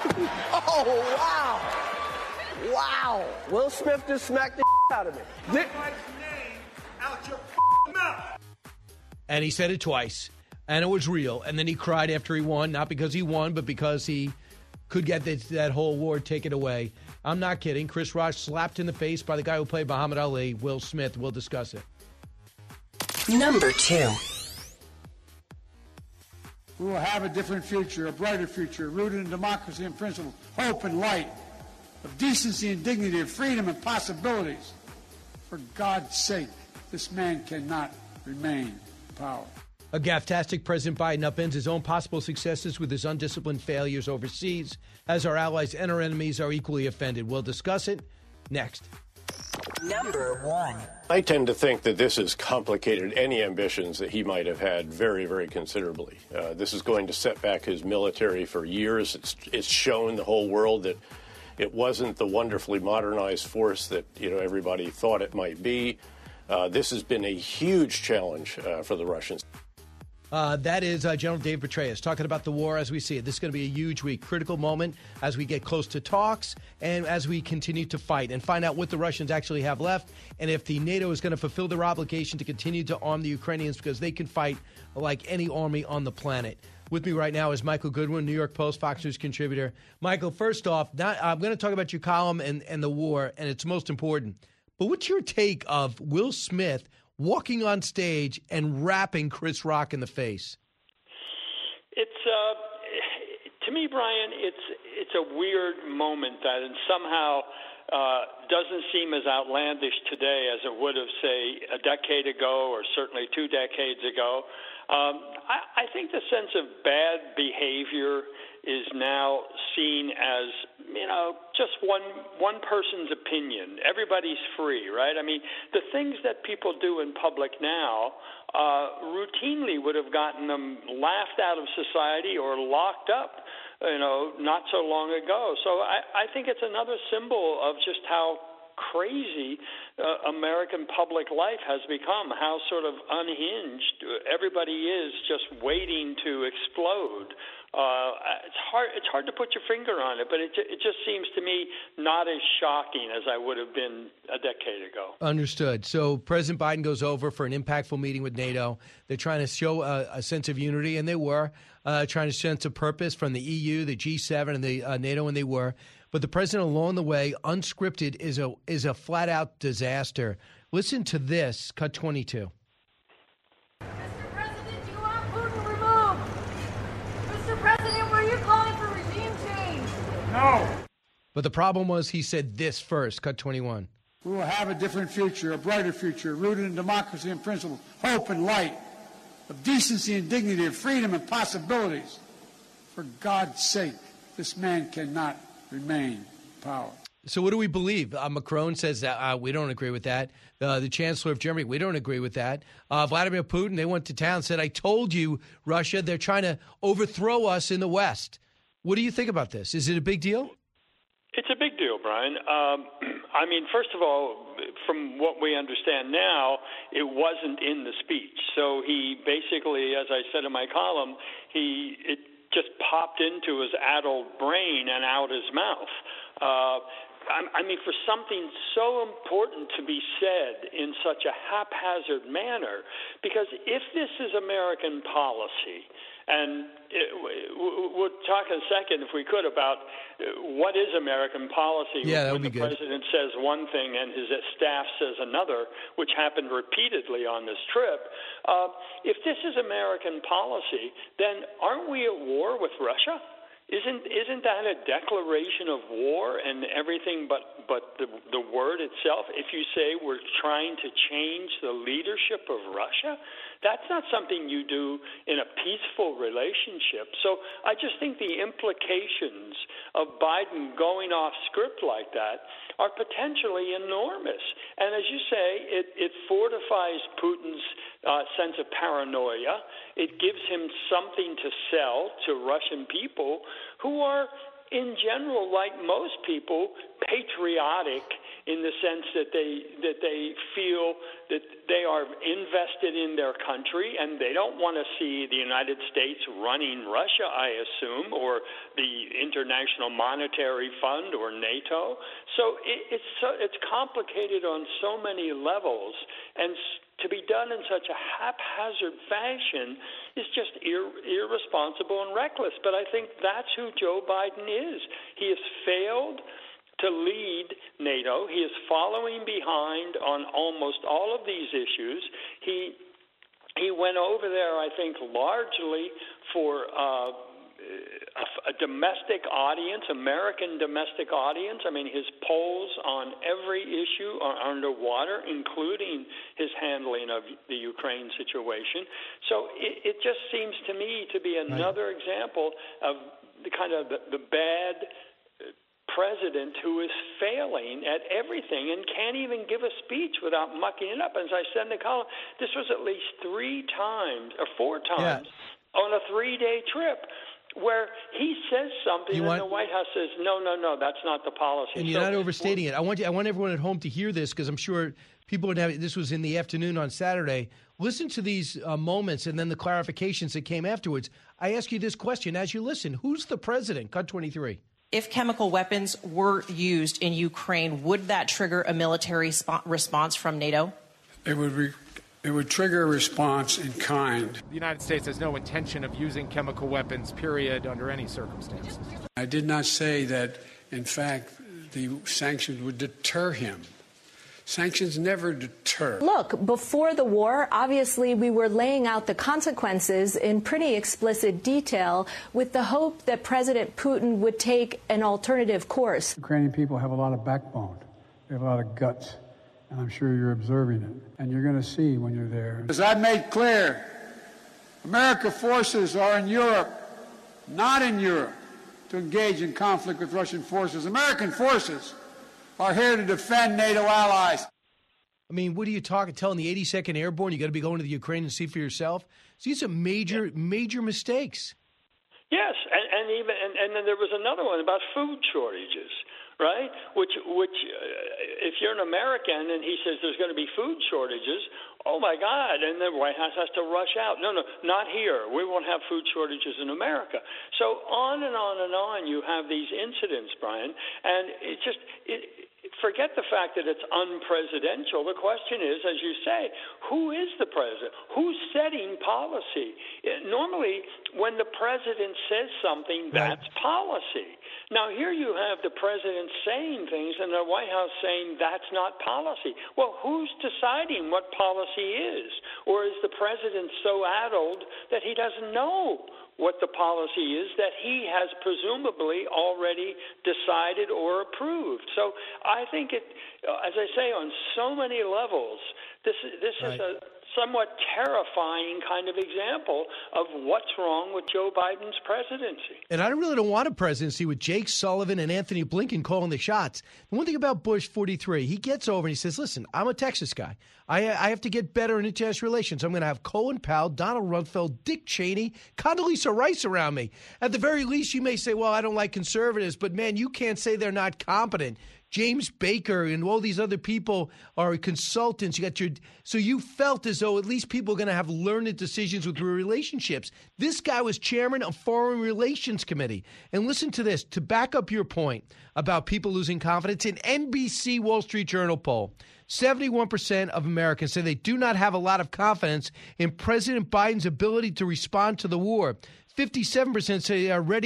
Oh, wow. Wow. Will Smith just smacked the out of me. Take my name out your mouth. And he said it twice, and it was real. And then he cried after he won, not because he won, but because he could get that whole award taken away. I'm not kidding. Chris Rock slapped in the face by the guy who played Muhammad Ali, Will Smith. We'll discuss it. Number 2. We will have a different future, a brighter future, rooted in democracy and principle, hope and light, of decency and dignity, of freedom and possibilities. For God's sake, this man cannot remain in power. A gaffe-tastic President Biden upends his own possible successes with his undisciplined failures overseas, as our allies and our enemies are equally offended. We'll discuss it next. Number 1. I tend to think that this has complicated any ambitions that he might have had very, very considerably. This is going to set back his military for years. It's shown the whole world that it wasn't the wonderfully modernized force that everybody thought it might be. This has been a huge challenge for the Russians. That is General Dave Petraeus talking about the war as we see it. This is going to be a huge week, critical moment as we get close to talks and as we continue to fight and find out what the Russians actually have left and if the NATO is going to fulfill their obligation to continue to arm the Ukrainians because they can fight like any army on the planet. With me right now is Michael Goodwin, New York Post, Fox News contributor. Michael, first off, I'm going to talk about your column and the war, and it's most important. But what's your take of Will Smith walking on stage and rapping Chris Rock in the face? It's to me, Brian, it's a weird moment that somehow doesn't seem as outlandish today as it would have, say, a decade ago or certainly 2 decades ago. I think the sense of bad behavior is now seen as, just one person's opinion. Everybody's free, right? I mean, the things that people do in public now routinely would have gotten them laughed out of society or locked up, not so long ago. So I think it's another symbol of just how crazy American public life has become, how sort of unhinged everybody is, just waiting to explode. It's hard to put your finger on it, but it just seems to me not as shocking as I would have been a decade ago. Understood. So President Biden goes over for an impactful meeting with NATO. They're trying to show a sense of unity, and they were trying to sense of purpose from the EU, the G7, and the NATO, and they were. But the president along the way, unscripted, is a flat-out disaster. Listen to this, cut 22. Mr. President, do you want Putin removed? Mr. President, were you calling for regime change? No. But the problem was he said this first, cut 21. We will have a different future, a brighter future, rooted in democracy and principle, hope and light, of decency and dignity, of freedom and possibilities. For God's sake, this man cannot remain in power. So what do we believe? Macron says that we don't agree with that. The Chancellor of Germany, we don't agree with that. Vladimir Putin, they went to town and said, I told you, Russia, they're trying to overthrow us in the West. What do you think about this? Is it a big deal? It's a big deal, Brian. I mean, first of all, from what we understand now, it wasn't in the speech. So he basically, as I said in my column, it just popped into his addled brain and out his mouth. I mean, for something so important to be said in such a haphazard manner, because if this is American policy, and we'll talk in a second, if we could, about what is American policy when the president says one thing and his staff says another, which happened repeatedly on this trip. If this is American policy, then aren't we at war with Russia? Isn't that a declaration of war and everything but the word itself? If you say we're trying to change the leadership of Russia, that's not something you do in a peaceful relationship. So I just think the implications of Biden going off script like that are potentially enormous. And as you say, it fortifies Putin's sense of paranoia. It gives him something to sell to Russian people who are, in general, like most people, patriotic in the sense that they feel that they are invested in their country and they don't want to see the United States running Russia, I assume, or the International Monetary Fund or NATO. So it's complicated on so many levels, and to be done in such a haphazard fashion is just irresponsible and reckless. But I think that's who Joe Biden is. He has failed to lead NATO. He is following behind on almost all of these issues. He He went over there, I think, largely for a domestic audience, American domestic audience. I mean, his polls on every issue are underwater, including his handling of the Ukraine situation. So it just seems to me to be another example of the kind of the bad president who is failing at everything and can't even give a speech without mucking it up. As I said in the column, this was at least 4 times on a 3-day trip where he says something and the White House says, no, that's not the policy. And you're not overstating it. I want everyone at home to hear this because I'm sure people would have – this was in the afternoon on Saturday. Listen to these moments and then the clarifications that came afterwards. I ask you this question as you listen. Who's the president? Cut 23. If chemical weapons were used in Ukraine, would that trigger a military response from NATO? It would trigger a response in kind. The United States has no intention of using chemical weapons, period, under any circumstances. I did not say that, in fact, the sanctions would deter him. Sanctions never deter. Look, before the war, obviously we were laying out the consequences in pretty explicit detail with the hope that President Putin would take an alternative course. Ukrainian people have a lot of backbone. They have a lot of guts. And I'm sure you're observing it. And you're going to see when you're there. As I've made clear, American forces are in Europe, not in Europe, to engage in conflict with Russian forces. American forces are here to defend NATO allies. I mean, what are you telling the 82nd Airborne you got to be going to the Ukraine and see for yourself? So these are major mistakes. Yes, and then there was another one about food shortages, right? Which if you're an American and he says there's going to be food shortages, oh my God, and the White House has to rush out. No, not here. We won't have food shortages in America. So on and on and on you have these incidents, Brian, and forget the fact that it's unpresidential. The question is, as you say, who is the president? Who's setting policy? Normally, when the president says something, that's policy. Now, here you have the president saying things and the White House saying that's not policy. Well, who's deciding what policy is? Or is the president so addled that he doesn't know what the policy is that he has presumably already decided or approved? So I think as I say, on so many levels, this is a somewhat terrifying kind of example of what's wrong with Joe Biden's presidency. And I really don't want a presidency with Jake Sullivan and Anthony Blinken calling the shots. The one thing about Bush 43, he gets over and he says, listen, I'm a Texas guy. I have to get better in international relations. I'm going to have Colin Powell, Donald Rumsfeld, Dick Cheney, Condoleezza Rice around me. At the very least, you may say, well, I don't like conservatives, but man, you can't say they're not competent. James Baker and all these other people are consultants. So you felt as though at least people are going to have learned decisions with relationships. This guy was chairman of Foreign Relations Committee. And listen to this, to back up your point about people losing confidence, an NBC Wall Street Journal poll, 71% of Americans say they do not have a lot of confidence in President Biden's ability to respond to the war. 57% say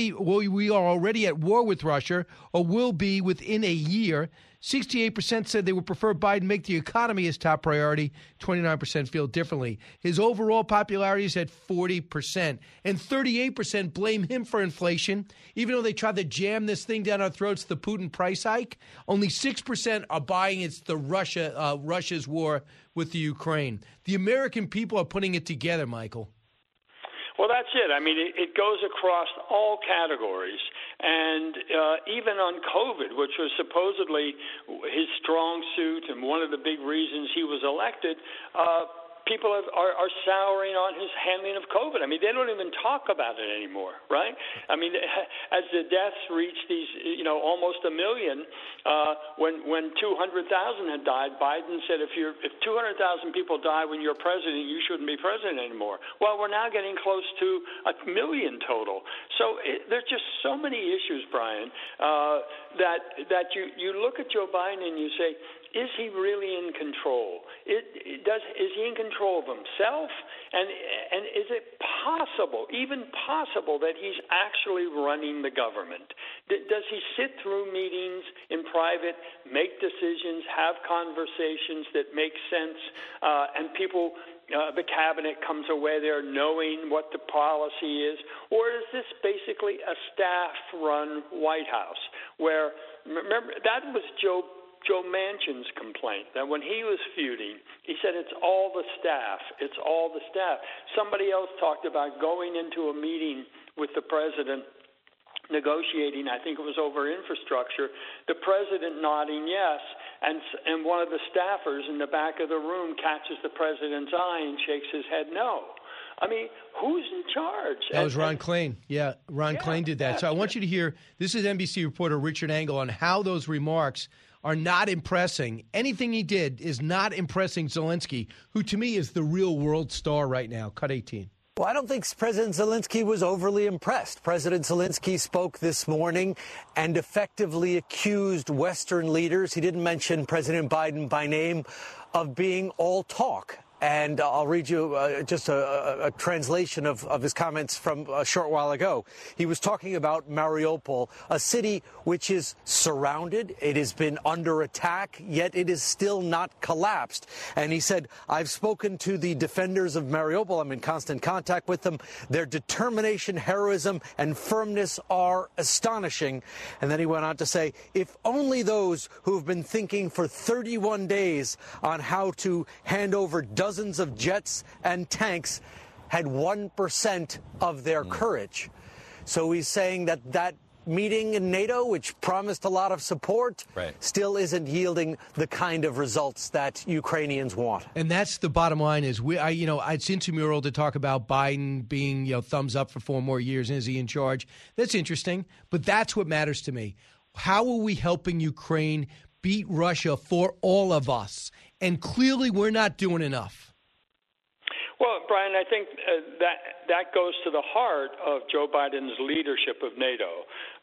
we are already at war with Russia or will be within a year. 68% said they would prefer Biden make the economy his top priority. 29% feel differently. His overall popularity is at 40%. And 38% blame him for inflation. Even though they tried to jam this thing down our throats, the Putin price hike, only 6% are buying it's the Russia's war with the Ukraine. The American people are putting it together, Michael. Well, that's it. I mean, it goes across all categories. And even on COVID, which was supposedly his strong suit and one of the big reasons he was elected, people are souring on his handling of COVID. I mean, they don't even talk about it anymore, right? I mean, as the deaths reach these, almost 1 million, when 200,000 had died, Biden said, if 200,000 people die when you're president, you shouldn't be president anymore. Well, we're now getting close to 1 million total. So there's just so many issues, Brian, that you look at Joe Biden and you say, is he really in control? Is he in control of himself? And is it possible, even possible, that he's actually running the government? Does he sit through meetings in private, make decisions, have conversations that make sense, and people, the cabinet comes away there knowing what the policy is? Or is this basically a staff-run White House where, remember, that was Joe Manchin's complaint, that when he was feuding, he said it's all the staff. It's all the staff. Somebody else talked about going into a meeting with the president, negotiating, I think it was over infrastructure, the president nodding yes, and one of the staffers in the back of the room catches the president's eye and shakes his head no. I mean, who's in charge? That was Ron Klain. Yeah, Ron Klain did that. So I want you to hear, this is NBC reporter Richard Engel on how those remarks are not impressing. Anything he did is not impressing Zelensky, who to me is the real world star right now. Cut 18. Well, I don't think President Zelensky was overly impressed. President Zelensky spoke this morning and effectively accused Western leaders, he didn't mention President Biden by name, of being all talk. And I'll read you just a translation of his comments from a short while ago. He was talking about Mariupol, a city which is surrounded. It has been under attack, yet it is still not collapsed. And he said, I've spoken to the defenders of Mariupol. I'm in constant contact with them. Their determination, heroism, and firmness are astonishing. And then he went on to say, if only those who have been thinking for 31 days on how to hand over dozens of jets and tanks had 1% of their courage. So he's saying that meeting in NATO, which promised a lot of support, still isn't yielding the kind of results that Ukrainians want. And that's the bottom line is, it's intramural to talk about Biden being, thumbs up for 4 more years, and is he in charge? That's interesting, but that's what matters to me. How are we helping Ukraine beat Russia for all of us? And clearly we're not doing enough. Well, Brian, I think that goes to the heart of Joe Biden's leadership of NATO.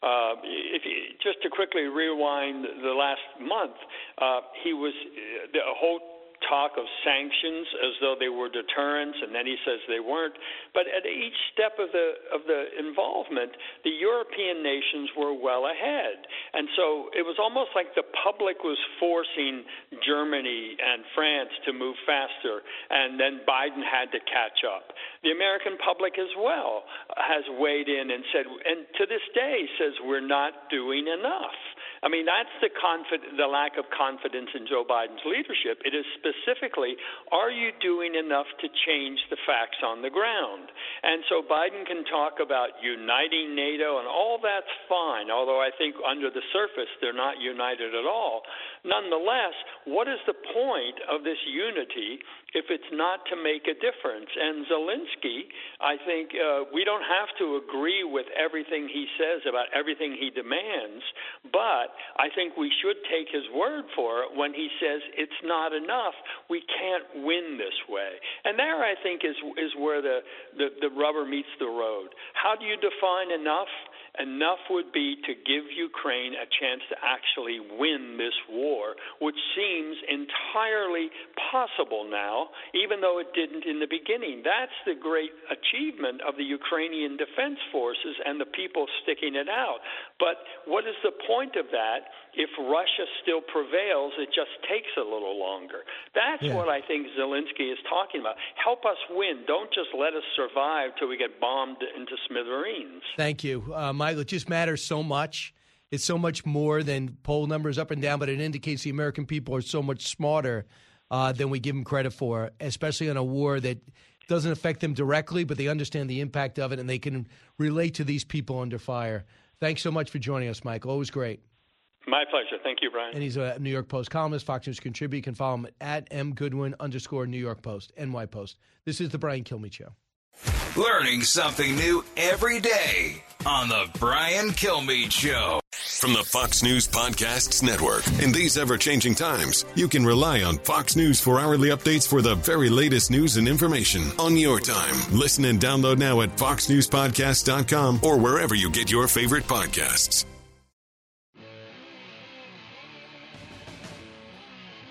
Just to quickly rewind the last month, he was the whole talk of sanctions as though they were deterrents, and then he says they weren't. But at each step of the involvement, the European nations were well ahead. And so it was almost like the public was forcing Germany and France to move faster, and then Biden had to catch up. The American public as well has weighed in and said, and to this day says, we're not doing enough. I mean, that's the lack of confidence in Joe Biden's leadership. It is specifically, are you doing enough to change the facts on the ground? And so Biden can talk about uniting NATO, and all that's fine, although I think under the surface they're not united at all. Nonetheless, what is the point of this unity if it's not to make a difference? And Zelensky, I think we don't have to agree with everything he says about everything he demands, but I think we should take his word for it when he says it's not enough. We can't win this way. And there, I think, is where the rubber meets the road. How do you define enough? Enough would be to give Ukraine a chance to actually win this war, which seems entirely possible now, even though it didn't in the beginning. That's the great achievement of the Ukrainian defense forces and the people sticking it out. But what is the point of that if Russia still prevails? It just takes a little longer. That's what I think Zelensky is talking about. Help us win. Don't just let us survive till we get bombed into smithereens. Thank you. Michael, it just matters so much. It's so much more than poll numbers up and down, but it indicates the American people are so much smarter than we give them credit for, especially on a war that doesn't affect them directly, but they understand the impact of it, and they can relate to these people under fire. Thanks so much for joining us, Michael. Always great. My pleasure. Thank you, Brian. And he's a New York Post columnist, Fox News contributor. You can follow him at @mgoodwin_New York Post, NY Post. This is the Brian Kilmeade Show. Learning something new every day on the Brian Kilmeade Show. From the Fox News Podcasts Network. In these ever-changing times, you can rely on Fox News for hourly updates for the very latest news and information on your time. Listen and download now at foxnewspodcast.com or wherever you get your favorite podcasts.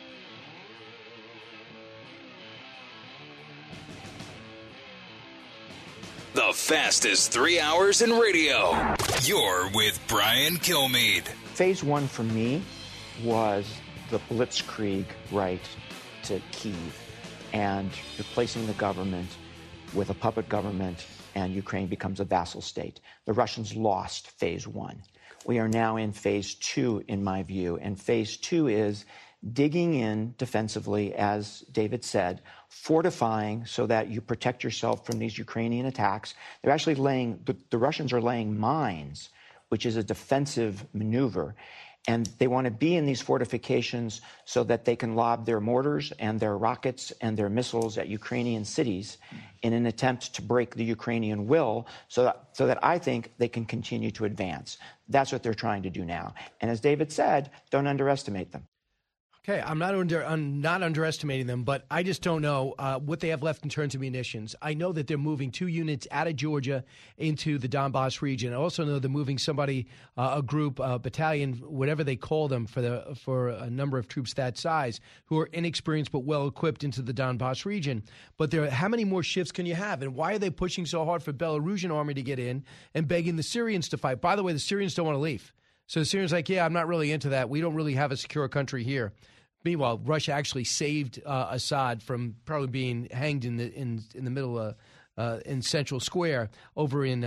The fastest 3 hours in radio. You're with Brian Kilmeade. Phase one for me was the blitzkrieg right to Kyiv and replacing the government with a puppet government, and Ukraine becomes a vassal state. The Russians lost phase one. We are now in phase two, in my view, and phase two is digging in defensively, as David said, fortifying so that you protect yourself from these Ukrainian attacks. They're actually the Russians are laying mines, which is a defensive maneuver. And they want to be in these fortifications so that they can lob their mortars and their rockets and their missiles at Ukrainian cities in an attempt to break the Ukrainian will so that I think they can continue to advance. That's what they're trying to do now. And as David said, don't underestimate them. Okay, I'm not underestimating them, but I just don't know what they have left in terms of munitions. I know that they're moving 2 units out of Georgia into the Donbass region. I also know they're moving somebody, a group, a battalion, whatever they call them, for a number of troops that size, who are inexperienced but well equipped into the Donbass region. But how many more shifts can you have? And why are they pushing so hard for Belarusian army to get in and begging the Syrians to fight? By the way, the Syrians don't want to leave. So the Syrians are like, yeah, I'm not really into that. We don't really have a secure country here. Meanwhile, Russia actually saved Assad from probably being hanged in the middle in Central Square over in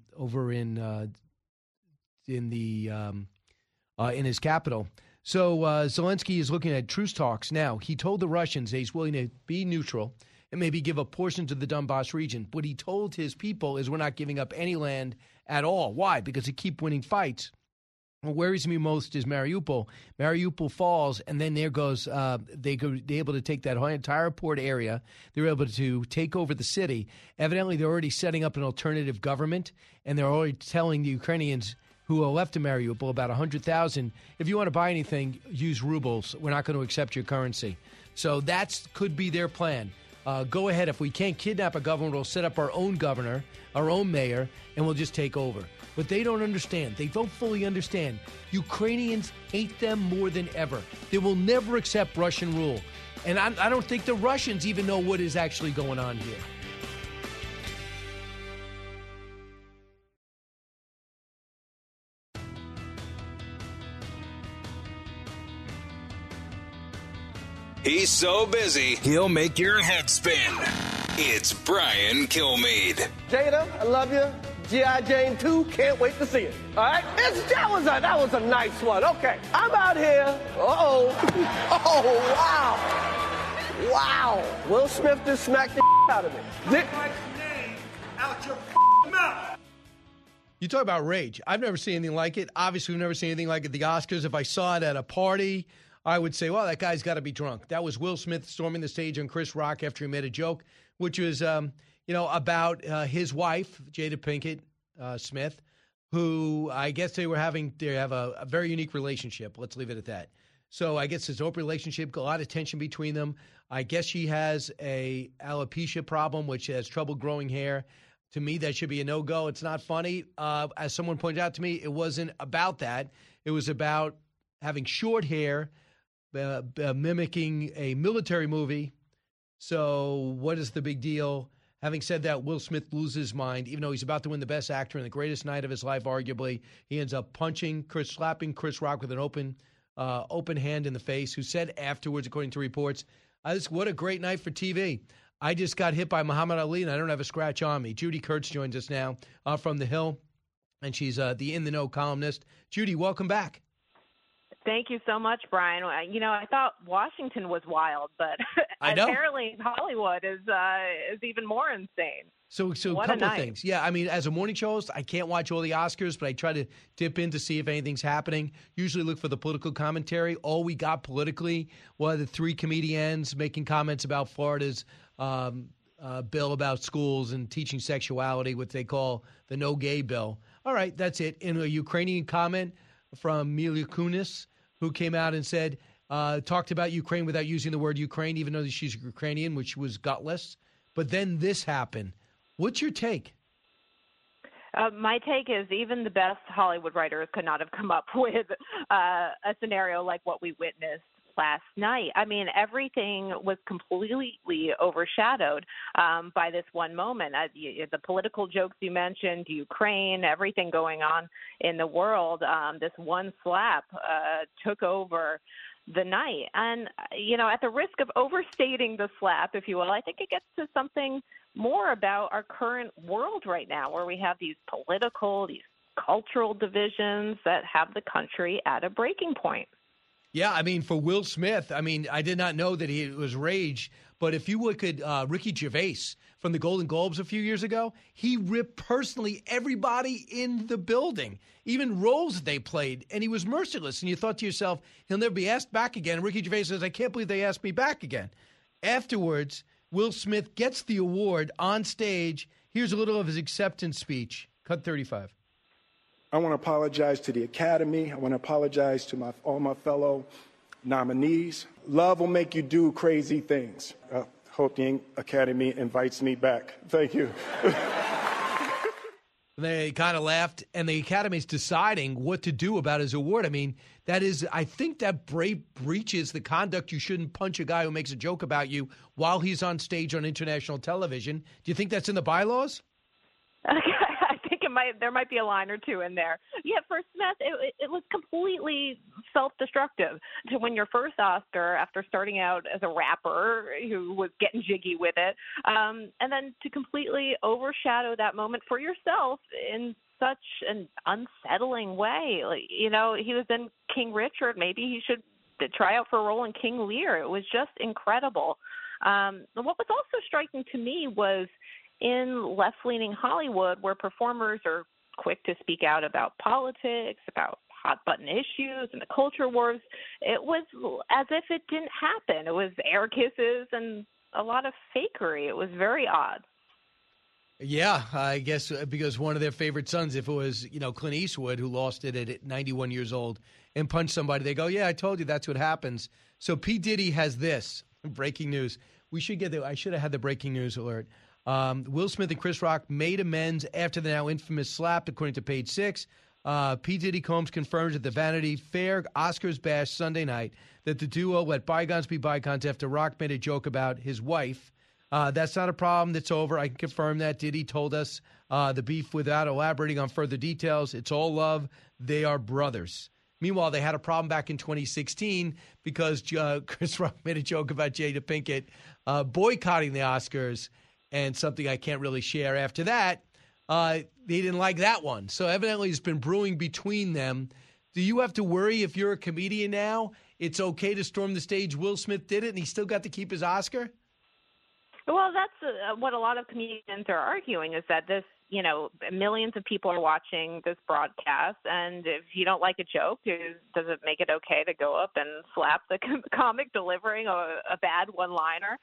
his capital. So Zelensky is looking at truce talks now. He told the Russians that he's willing to be neutral and maybe give a portion to the Donbass region. What he told his people is we're not giving up any land at all. Why? Because they keep winning fights. What worries me most is Mariupol. Mariupol falls, and then there goes they're able to take that entire port area. They're able to take over the city. Evidently, they're already setting up an alternative government, and they're already telling the Ukrainians who are left in Mariupol, about 100,000, if you want to buy anything, use rubles. We're not going to accept your currency. So that could be their plan. Go ahead. If we can't kidnap a governor, we'll set up our own governor, our own mayor, and we'll just take over. But they don't understand. They don't fully understand. Ukrainians hate them more than ever. They will never accept Russian rule. And I don't think the Russians even know what is actually going on here. He's so busy, he'll make your head spin. It's Brian Kilmeade. Jada, I love you. G.I. Jane 2, can't wait to see it. All right? That was a nice one. Okay, I'm out here. Uh-oh. Oh, wow. Wow. Will Smith just smacked the out of me. Out your mouth. You talk about rage. I've never seen anything like it. Obviously, we've never seen anything like it at the Oscars. If I saw it at a party, I would say, well, that guy's got to be drunk. That was Will Smith storming the stage on Chris Rock after he made a joke, which was, about his wife, Jada Pinkett Smith, who I guess they have a very unique relationship. Let's leave it at that. So I guess it's an open relationship, a lot of tension between them. I guess she has a alopecia problem, which has trouble growing hair. To me, that should be a no-go. It's not funny. As someone pointed out to me, it wasn't about that. It was about having short hair, mimicking a military movie. So what is the big deal? Having said that, Will Smith loses his mind, even though he's about to win the Best Actor in the greatest night of his life, arguably. He ends up slapping Chris Rock with an open hand in the face, who said afterwards, according to reports, what a great night for TV. I just got hit by Muhammad Ali, and I don't have a scratch on me. Judy Kurtz joins us now from The Hill, and she's the In the Know columnist. Judy, welcome back. Thank you so much, Brian. I thought Washington was wild, but apparently Hollywood is even more insane. So a couple of things. Yeah, I mean, as a morning show host, I can't watch all the Oscars, but I try to dip in to see if anything's happening. Usually look for the political commentary. All we got politically were the 3 comedians making comments about Florida's bill about schools and teaching sexuality, what they call the no gay bill. All right, that's it. In a Ukrainian comment from Mila Kunis, who came out and said, talked about Ukraine without using the word Ukraine, even though she's Ukrainian, which was gutless. But then this happened. What's your take? My take is even the best Hollywood writers could not have come up with a scenario like what we witnessed last night. I mean, everything was completely overshadowed by this one moment. The political jokes you mentioned, Ukraine, everything going on in the world, this one slap took over the night. And, at the risk of overstating the slap, if you will, I think it gets to something more about our current world right now, where we have these cultural divisions that have the country at a breaking point. Yeah, I mean, for Will Smith, I did not know that he was rage, but if you look at Ricky Gervais from the Golden Globes a few years ago, he ripped personally everybody in the building, even roles that they played, and he was merciless. And you thought to yourself, he'll never be asked back again. And Ricky Gervais says, I can't believe they asked me back again. Afterwards, Will Smith gets the award on stage. Here's a little of his acceptance speech. Cut 35. I want to apologize to the Academy. I want to apologize to all my fellow nominees. Love will make you do crazy things. I hope the Academy invites me back. Thank you. They kind of laughed, and the Academy's deciding what to do about his award. I mean, I think that breaches the conduct. You shouldn't punch a guy who makes a joke about you while he's on stage on international television. Do you think that's in the bylaws? There might be a line or two in there. Yeah, for Smith, it was completely self-destructive to win your first Oscar after starting out as a rapper who was getting jiggy with it, and then to completely overshadow that moment for yourself in such an unsettling way. He was in King Richard. Maybe he should try out for a role in King Lear. It was just incredible. What was also striking to me was in left-leaning Hollywood, where performers are quick to speak out about politics, about hot-button issues and the culture wars, it was as if it didn't happen. It was air kisses and a lot of fakery. It was very odd. Yeah, I guess because one of their favorite sons, if it was, Clint Eastwood, who lost it at 91 years old and punched somebody, they go, yeah, I told you that's what happens. So P. Diddy has this. Breaking news. I should have had the breaking news alert. Will Smith and Chris Rock made amends after the now infamous slap, according to Page 6. P. Diddy Combs confirms at the Vanity Fair Oscars bash Sunday night that the duo let bygones be bygones after Rock made a joke about his wife. That's not a problem. That's over. I can confirm that. Diddy told us the beef without elaborating on further details. It's all love. They are brothers. Meanwhile, they had a problem back in 2016 because Chris Rock made a joke about Jada Pinkett boycotting the Oscars. And something I can't really share after that, they didn't like that one. So evidently it's been brewing between them. Do you have to worry if you're a comedian now, it's okay to storm the stage? Will Smith did it, and he still got to keep his Oscar? Well, that's what a lot of comedians are arguing, is that this, millions of people are watching this broadcast, and if you don't like a joke, does it make it okay to go up and slap the comic delivering a bad one-liner?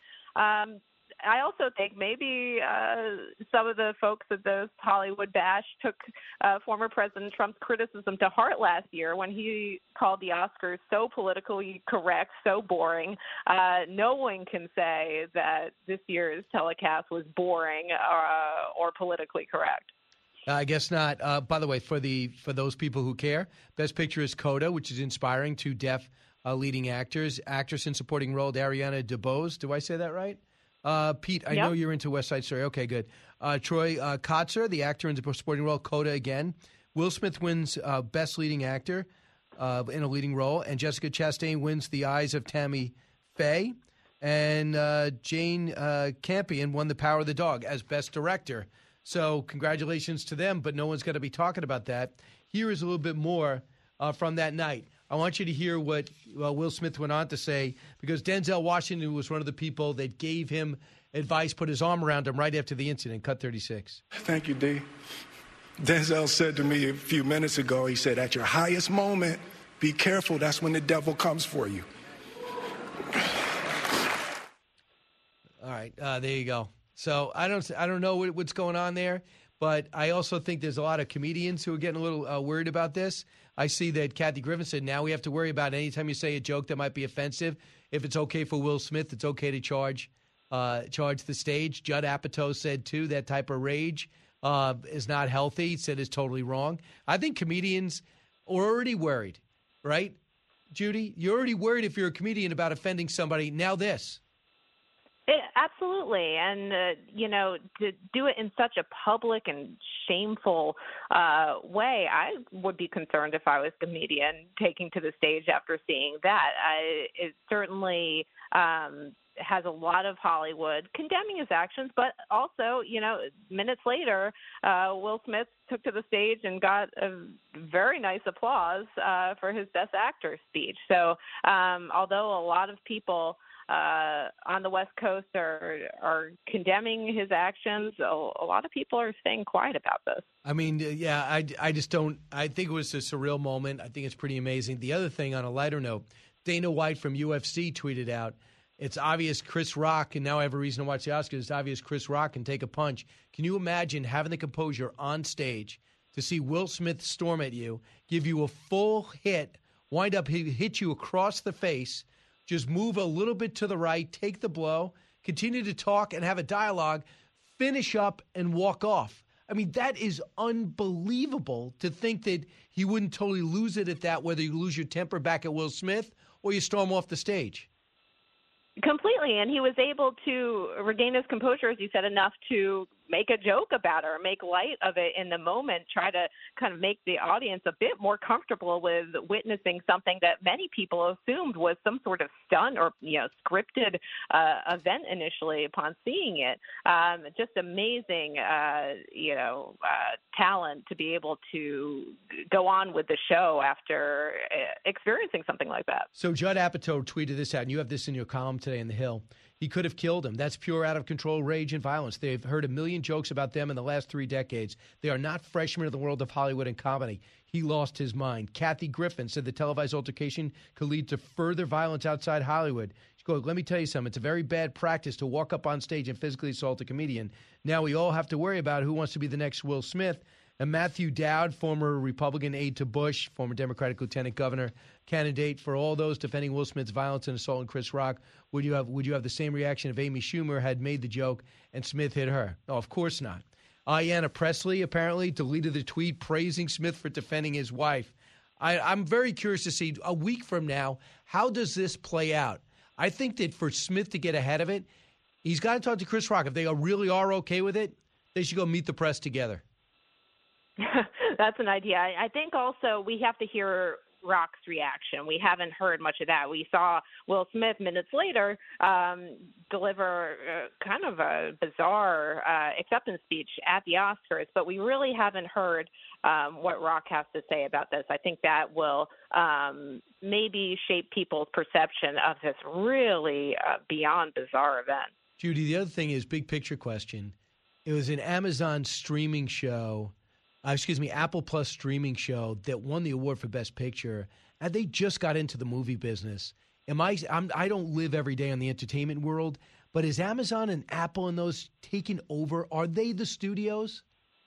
I also think maybe some of the folks at the Hollywood bash took former President Trump's criticism to heart last year when he called the Oscars so politically correct, so boring. No one can say that this year's telecast was boring or politically correct. I guess not. By the way, for those people who care, Best Picture is Coda, which is inspiring, two deaf leading actors. Actress in supporting role, Ariana DeBose. Do I say that right? Pete, I know you're into West Side Story. Okay, good. Troy Kotsur, the actor in the supporting role, Coda again. Will Smith wins Best Leading Actor in a leading role, and Jessica Chastain wins The Eyes of Tammy Faye. And Jane Campion won The Power of the Dog as Best Director. So congratulations to them, but no one's going to be talking about that. Here is a little bit more from that night. I want you to hear what Will Smith went on to say, because Denzel Washington was one of the people that gave him advice, put his arm around him right after the incident. Cut 36. Thank you, D. Denzel said to me a few minutes ago, he said, at your highest moment, be careful. That's when the devil comes for you. All right, there you go. So I don't know what's going on there, but I also think there's a lot of comedians who are getting a little worried about this. I see that Kathy Griffin said now we have to worry about anytime you say a joke that might be offensive. If it's okay for Will Smith, it's okay to charge the stage. Judd Apatow said, too, that type of rage is not healthy. He said it's totally wrong. I think comedians are already worried, right? Judy? You're already worried if you're a comedian about offending somebody. Now this. Absolutely. And, to do it in such a public and shameful way, I would be concerned if I was a comedian taking to the stage after seeing that. It certainly has a lot of Hollywood condemning his actions, but also, minutes later, Will Smith took to the stage and got a very nice applause for his Best Actor speech. So although a lot of people on the West Coast are condemning his actions, a lot of people are staying quiet about this. I mean, I just don't. I think it was a surreal moment. I think it's pretty amazing. The other thing, on a lighter note, Dana White from UFC tweeted out, "It's obvious Chris Rock, and now I have a reason to watch the Oscars, it's obvious Chris Rock can take a punch." Can you imagine having the composure on stage to see Will Smith storm at you, give you a full hit, wind up hit you across the face, just move a little bit to the right, take the blow, continue to talk and have a dialogue, finish up and walk off? I mean, that is unbelievable to think that he wouldn't totally lose it at that, whether you lose your temper back at Will Smith or you storm off the stage. Completely, and he was able to regain his composure, as you said, enough to make a joke about it or make light of it in the moment, try to kind of make the audience a bit more comfortable with witnessing something that many people assumed was some sort of stunt or scripted event initially upon seeing it. Just amazing, talent to be able to go on with the show after experiencing something like that. So Judd Apatow tweeted this out, and you have this in your column today in The Hill. He could have killed him. That's pure out-of-control rage and violence. They've heard a million jokes about them in the last 3 decades. They are not freshmen of the world of Hollywood and comedy. He lost his mind. Kathy Griffin said the televised altercation could lead to further violence outside Hollywood. She goes, "Let me tell you something. It's a very bad practice to walk up on stage and physically assault a comedian. Now we all have to worry about who wants to be the next Will Smith." And Matthew Dowd, former Republican aide to Bush, former Democratic lieutenant governor candidate, for all those defending Will Smith's violence and assault on Chris Rock, would you have the same reaction if Amy Schumer had made the joke and Smith hit her? No, of course not. Ayanna Pressley apparently deleted the tweet praising Smith for defending his wife. I'm very curious to see, a week from now, how does this play out? I think that for Smith to get ahead of it, he's got to talk to Chris Rock. If they really are okay with it, they should go meet the press together. That's an idea. I think also we have to hear Rock's reaction. We haven't heard much of that. We saw Will Smith minutes later deliver kind of a bizarre acceptance speech at the Oscars, but we really haven't heard what Rock has to say about this. I think that will maybe shape people's perception of this really beyond bizarre event. Judy, the other thing is, big picture question. It was an Amazon streaming show. Apple Plus streaming show that won the award for Best Picture, and they just got into the movie business. I don't live every day in the entertainment world, but is Amazon and Apple and those taking over? Are they the studios?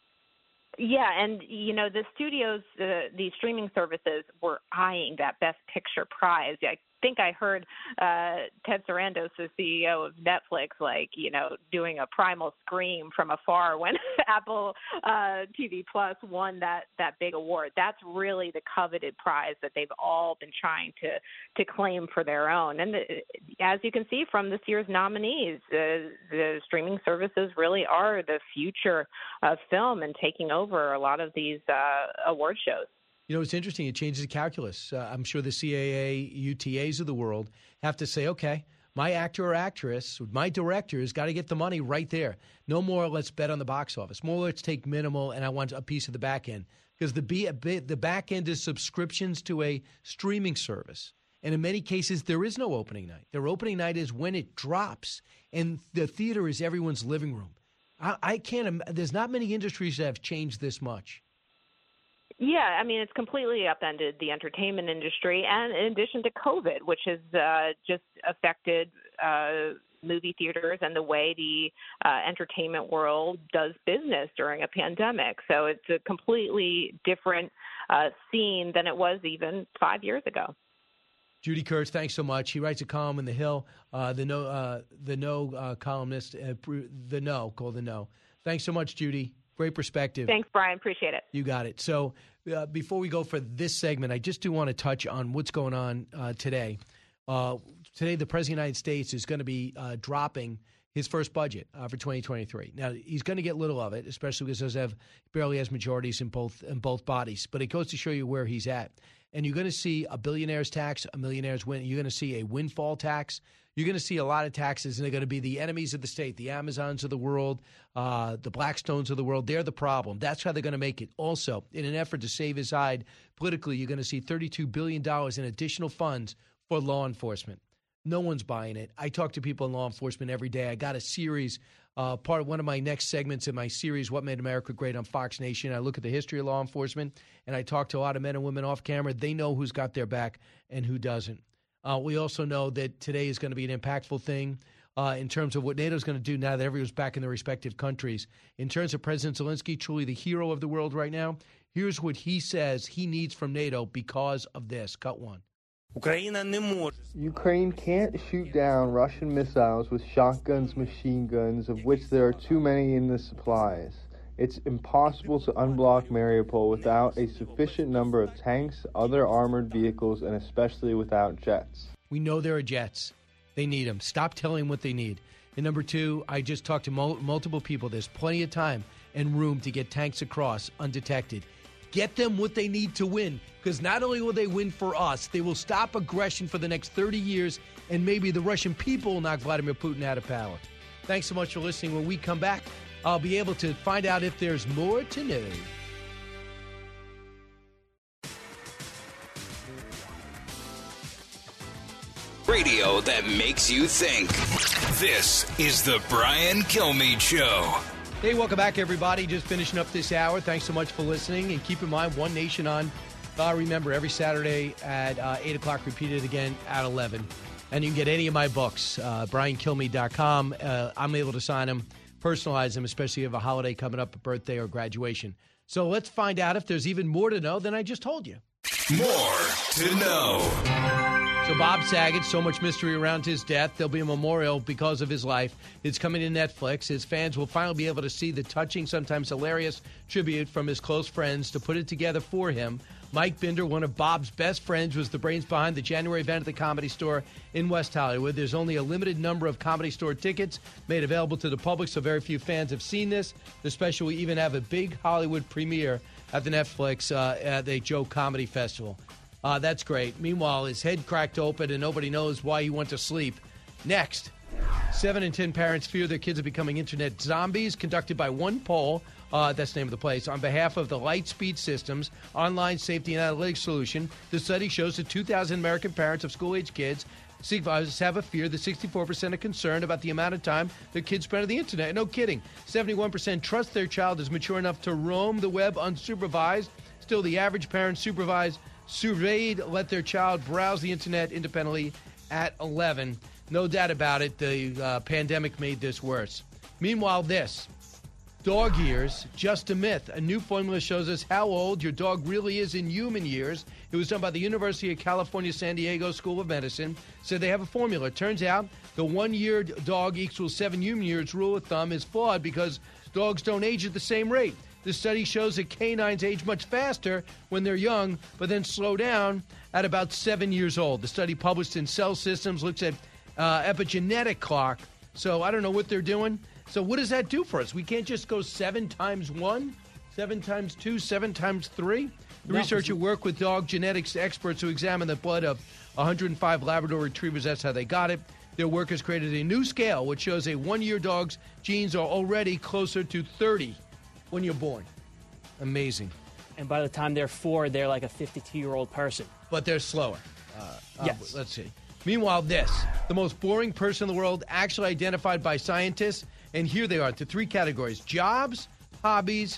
Yeah, and the studios, the streaming services were eyeing that Best Picture prize. I think I heard Ted Sarandos, the CEO of Netflix, doing a primal scream from afar when Apple TV Plus won that big award. That's really the coveted prize that they've all been trying to claim for their own. And as you can see from this year's nominees, the streaming services really are the future of film and taking over a lot of these award shows. It's interesting. It changes the calculus. I'm sure the CAA, UTAs of the world have to say, okay, my actor or actress, my director has got to get the money right there. No more let's bet on the box office. More let's take minimal and I want a piece of the back end. Because the back end is subscriptions to a streaming service. And in many cases, there is no opening night. Their opening night is when it drops. And the theater is everyone's living room. There's not many industries that have changed this much. Yeah, I mean, it's completely upended the entertainment industry, and in addition to COVID, which has just affected movie theaters and the way the entertainment world does business during a pandemic. So it's a completely different scene than it was even 5 years ago. Judy Kurtz, thanks so much. He writes a column in The Hill, the No columnist, The No, called The No. Thanks so much, Judy. Great perspective. Thanks, Brian. Appreciate it. You got it. So before we go for this segment, I just do want to touch on what's going on today. Today, the President of the United States is going to be dropping his first budget for 2023. Now, he's going to get little of it, especially because he barely has majorities in both bodies. But it goes to show you where he's at. And you're going to see a billionaire's tax, a millionaire's win. You're going to see a windfall tax. You're going to see a lot of taxes, and they're going to be the enemies of the state, the Amazons of the world, the Blackstones of the world. They're the problem. That's how they're going to make it. Also, in an effort to save his hide politically, you're going to see $32 billion in additional funds for law enforcement. No one's buying it. I talk to people in law enforcement every day. I got a series, part of one of my next segments in my series, What Made America Great on Fox Nation. I look at the history of law enforcement, and I talk to a lot of men and women off camera. They know who's got their back and who doesn't. We also know that today is going to be an impactful thing in terms of what NATO is going to do now that everyone's back in their respective countries. In terms of President Zelensky, truly the hero of the world right now, here's what he says he needs from NATO because of this. Cut one. Ukraine can't shoot down Russian missiles with shotguns, machine guns, of which there are too many in the supplies. It's impossible to unblock Mariupol without a sufficient number of tanks, other armored vehicles, and especially without jets. We know there are jets. They need them. Stop telling them what they need. And number two, I just talked to multiple people. There's plenty of time and room to get tanks across undetected. Get them what they need to win, because not only will they win for us, they will stop aggression for the next 30 years, and maybe the Russian people will knock Vladimir Putin out of power. Thanks so much for listening. When we come back, I'll be able to find out if there's more to know. Radio that makes you think. This is the Brian Kilmeade Show. Hey, welcome back, everybody. Just finishing up this hour. Thanks so much for listening. And keep in mind, One Nation on, remember, every Saturday at 8 o'clock, repeated again at 11. And you can get any of my books, BrianKilmeade.com. I'm able to sign them, personalize them, especially if you have a holiday coming up, a birthday or graduation. So let's find out if there's even more to know than I just told you. More to know. So Bob Saget, so much mystery around his death. There'll be a memorial because of his life. It's coming to Netflix. His fans will finally be able to see the touching, sometimes hilarious tribute from his close friends to put it together for him. Mike Binder, one of Bob's best friends, was the brains behind the January event at the Comedy Store in West Hollywood. There's only a limited number of Comedy Store tickets made available to the public, so very few fans have seen this. The special will even have a big Hollywood premiere at the Netflix at the Joe Comedy Festival. That's great. Meanwhile, his head cracked open and nobody knows why he went to sleep. Next, 7 in 10 parents fear their kids are becoming internet zombies, conducted by one poll. That's the name of the place. On behalf of the Lightspeed Systems online safety and analytics solution, the study shows that 2,000 American parents of school-age kids have a fear that 64% are concerned about the amount of time their kids spend on the internet. No kidding. 71% trust their child is mature enough to roam the web unsupervised. Still, the average parent surveyed let their child browse the internet independently at 11. No doubt about it, the pandemic made this worse. Meanwhile, this. Dog years, just a myth. A new formula shows us how old your dog really is in human years. It was done by the University of California, San Diego School of Medicine. So they have a formula. It turns out the 1 year dog equals 7 human years rule of thumb is flawed because dogs don't age at the same rate. The study shows that canines age much faster when they're young, but then slow down at about 7 years old. The study published in Cell Systems looks at epigenetic clock. So I don't know what they're doing. So what does that do for us? We can't just go 7 times 1, 7 times 2, 7 times 3? The researcher worked with dog genetics experts who examined the blood of 105 Labrador retrievers. That's how they got it. Their work has created a new scale, which shows a 1 year dog's genes are already closer to 30 when you're born. Amazing. And by the time they're 4, they're like a 52-year-old person. But they're slower. Yes. Let's see. Meanwhile, this. The most boring person in the world actually identified by scientists. And here they are, to 3 categories. Jobs, hobbies,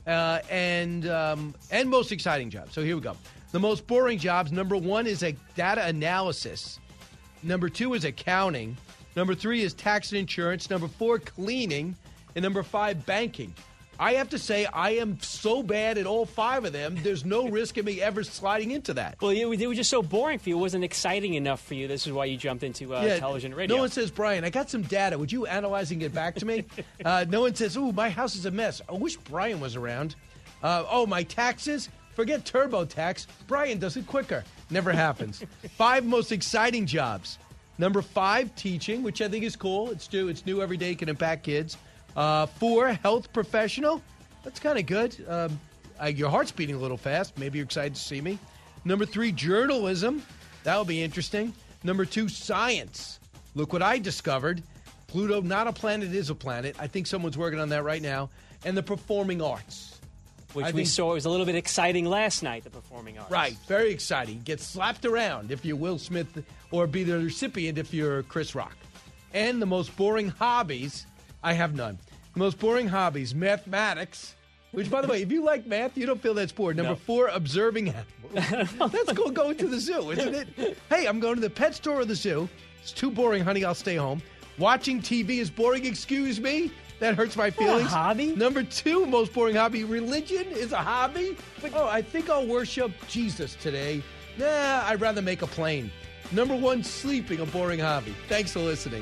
and most exciting jobs. So here we go. The most boring jobs, number 1 is a data analysis. Number 2 is accounting. Number 3 is tax and insurance. Number 4, cleaning. And number 5, banking. I have to say, I am so bad at all 5 of them, there's no risk of me ever sliding into that. Well, they were just so boring for you. It wasn't exciting enough for you. This is why you jumped into television and radio. No one says, Brian, I got some data. Would you analyze and get back to me? No one says, ooh, my house is a mess. I wish Brian was around. My taxes? Forget TurboTax. Brian does it quicker. Never happens. 5 most exciting jobs. Number 5, teaching, which I think is cool. It's new every day, can impact kids. 4, health professional. That's kind of good. Your heart's beating a little fast. Maybe you're excited to see me. Number 3, journalism. That'll be interesting. Number 2, science. Look what I discovered. Pluto, not a planet, is a planet. I think someone's working on that right now. And the performing arts. Which we saw was a little bit exciting last night, the performing arts. Right, very exciting. Get slapped around if you're Will Smith, or be the recipient if you're Chris Rock. And the most boring hobbies, I have none. The most boring hobbies, mathematics, which, by the way, if you like math, you don't feel that's bored. Number 4, observing animals. That's called going to the zoo, isn't it? Hey, I'm going to the pet store or the zoo. It's too boring, honey, I'll stay home. Watching TV is boring, excuse me. That hurts my feelings. A hobby? Number 2, most boring hobby, religion is a hobby? I think I'll worship Jesus today. Nah, I'd rather make a plane. Number 1, sleeping, a boring hobby. Thanks for listening.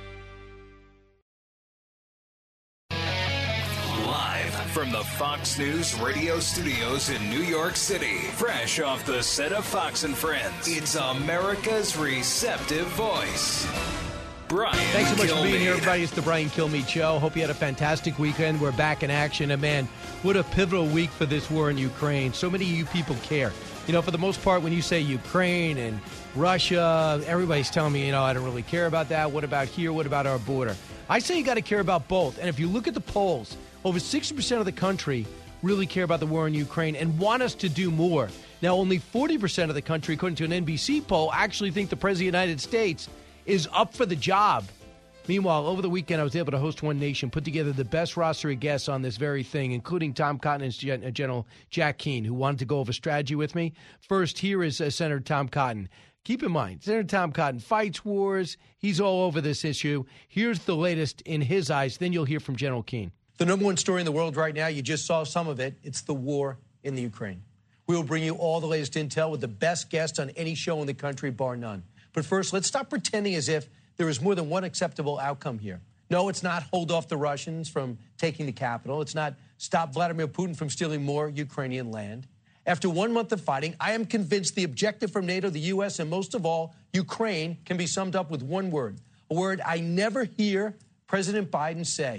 Live from the Fox News radio studios in New York City, fresh off the set of Fox and Friends, it's America's receptive voice, Brian Thanks so much for being Kilmeade. here, everybody. It's the Brian Kilmeade Show. Hope you had a fantastic weekend. We're back in action. And, man, what a pivotal week for this war in Ukraine. So many of you people care. You know, for the most part, when you say Ukraine and Russia, everybody's telling me, I don't really care about that. What about here? What about our border? I say you got to care about both. And if you look at the polls, over 60% of the country really care about the war in Ukraine and want us to do more. Now, only 40% of the country, according to an NBC poll, actually think the President of the United States is up for the job. Meanwhile, over the weekend, I was able to host One Nation, put together the best roster of guests on this very thing, including Tom Cotton and General Jack Keane, who wanted to go over strategy with me. First, here is Senator Tom Cotton. Keep in mind, Senator Tom Cotton fights wars. He's all over this issue. Here's the latest in his eyes. Then you'll hear from General Keane. The number 1 story in the world right now, you just saw some of it. It's the war in the Ukraine. We will bring you all the latest intel with the best guests on any show in the country, bar none. But first, let's stop pretending as if there is more than one acceptable outcome here. No, it's not hold off the Russians from taking the capital. It's not stop Vladimir Putin from stealing more Ukrainian land. After 1 month of fighting, I am convinced the objective from NATO, the U.S., and most of all, Ukraine, can be summed up with one word, a word I never hear President Biden say: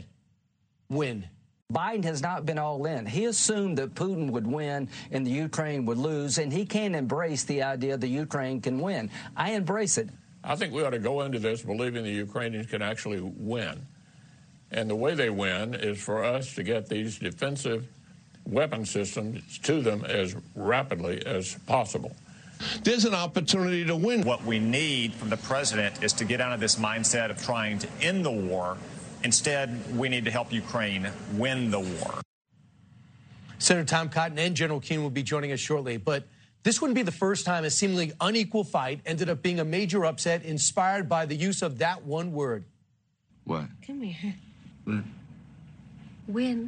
win. Biden has not been all in. He assumed that Putin would win and the Ukraine would lose, and he can't embrace the idea that Ukraine can win. I embrace it. I think we ought to go into this believing the Ukrainians can actually win. And the way they win is for us to get these defensive weapon systems to them as rapidly as possible. There's an opportunity to win. What we need from the president is to get out of this mindset of trying to end the war. Instead, we need to help Ukraine win the war. Senator Tom Cotton and General Keane will be joining us shortly. But this wouldn't be the first time a seemingly unequal fight ended up being a major upset inspired by the use of that one word. What? Come here. What? Win.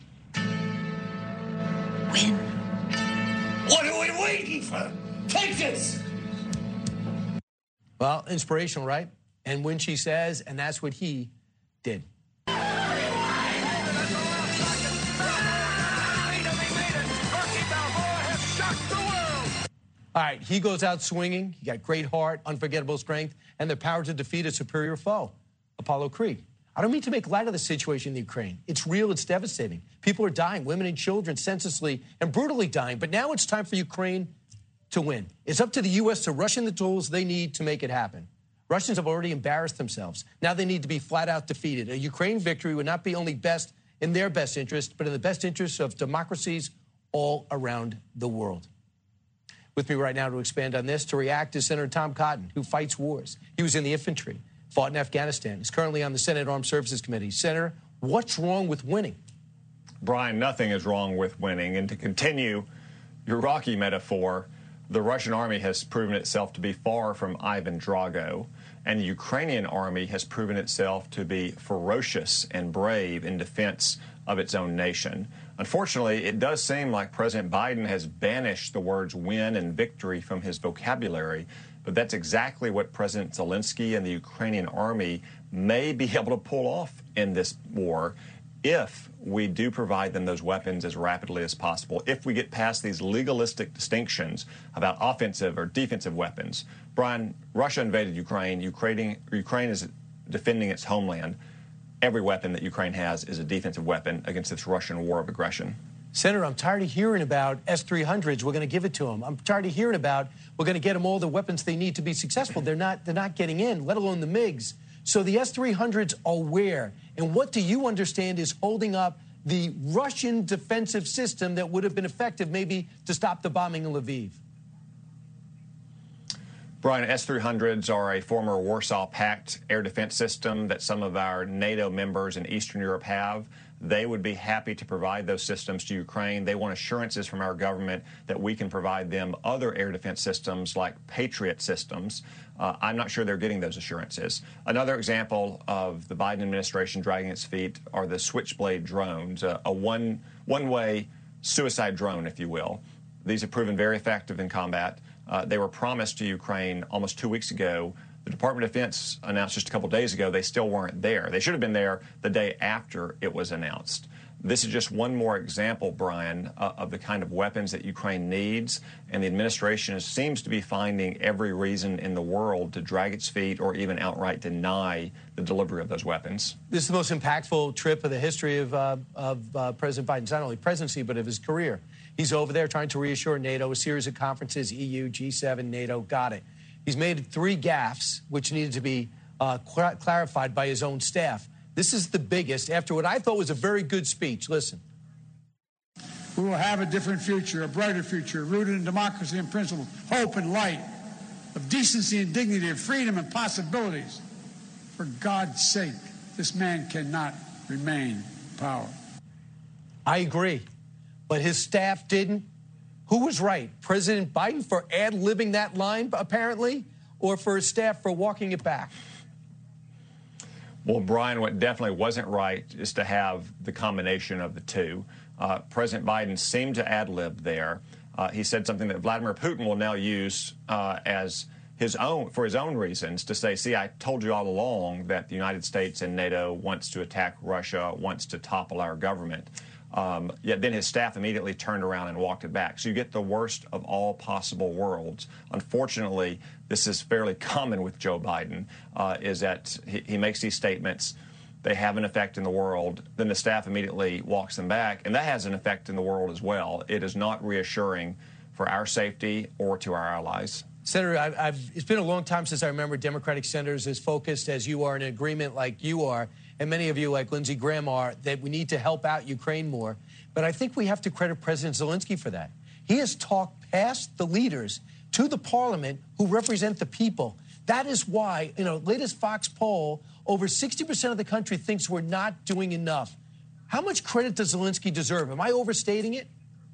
Win. What are we waiting for? Take this! Well, inspirational, right? And when she says, and that's what he did. All right, he goes out swinging. He got great heart, unforgettable strength, and the power to defeat a superior foe, Apollo Creed. I don't mean to make light of the situation in the Ukraine. It's real, it's devastating. People are dying, women and children senselessly and brutally dying. But now it's time for Ukraine to win. It's up to the U.S. to rush in the tools they need to make it happen. Russians have already embarrassed themselves. Now they need to be flat out defeated. A Ukraine victory would not be only best in their best interest, but in the best interest of democracies all around the world. With me right now to expand on this, to react, is Senator Tom Cotton, who fights wars. He was in the infantry, fought in Afghanistan. He's currently on the Senate Armed Services Committee. Senator, what's wrong with winning? Brian, nothing is wrong with winning. And to continue your Rocky metaphor, the Russian army has proven itself to be far from Ivan Drago, and the Ukrainian army has proven itself to be ferocious and brave in defense of its own nation. Unfortunately, it does seem like President Biden has banished the words win and victory from his vocabulary, but that's exactly what President Zelensky and the Ukrainian army may be able to pull off in this war if we do provide them those weapons as rapidly as possible, if we get past these legalistic distinctions about offensive or defensive weapons. Brian, Russia invaded Ukraine. Ukraine is defending its homeland. Every weapon that Ukraine has is a defensive weapon against this Russian war of aggression. Senator, I'm tired of hearing about S-300s. We're going to give it to them. I'm tired of hearing about we're going to get them all the weapons they need to be successful. They're not getting in, let alone the MiGs. So the S-300s are where? And what do you understand is holding up the Russian defensive system that would have been effective maybe to stop the bombing in Lviv? Brian, S-300s are a former Warsaw Pact air defense system that some of our NATO members in Eastern Europe have. They would be happy to provide those systems to Ukraine. They want assurances from our government that we can provide them other air defense systems like Patriot systems. I'm not sure they're getting those assurances. Another example of the Biden administration dragging its feet are the Switchblade drones, a one-way suicide drone, if you will. These have proven very effective in combat. They were promised to Ukraine almost 2 weeks ago. The Department of Defense announced just a couple days ago they still weren't there. They should have been there the day after it was announced. This is just one more example, Brian, of the kind of weapons that Ukraine needs, and the administration seems to be finding every reason in the world to drag its feet or even outright deny the delivery of those weapons. This is the most impactful trip of the history of President Biden's not only presidency but of his career. He's over there trying to reassure NATO, a series of conferences, EU, G7, NATO, got it. He's made 3 gaffes, which needed to be clarified by his own staff. This is the biggest, after what I thought was a very good speech. Listen. We will have a different future, a brighter future, rooted in democracy and principle, hope and light, of decency and dignity, of freedom and possibilities. For God's sake, this man cannot remain in power. I agree, but his staff didn't. Who was right? President Biden for ad-libbing that line, apparently, or for his staff for walking it back? Well, Brian, what definitely wasn't right is to have the combination of the two. President Biden seemed to ad-lib there. He said something that Vladimir Putin will now use as for his own reasons to say, see, I told you all along that the United States and NATO wants to attack Russia, wants to topple our government. Yet then his staff immediately turned around and walked it back. So you get the worst of all possible worlds. Unfortunately, this is fairly common with Joe Biden, is that he makes these statements, they have an effect in the world, then the staff immediately walks them back, and that has an effect in the world as well. It is not reassuring for our safety or to our allies. Senator, it's been a long time since I remember Democratic senators as focused as you are in agreement like you are, and many of you, like Lindsey Graham, are, that we need to help out Ukraine more. But I think we have to credit President Zelensky for that. He has talked past the leaders to the parliament who represent the people. That is why, latest Fox poll, over 60% of the country thinks we're not doing enough. How much credit does Zelensky deserve? Am I overstating it?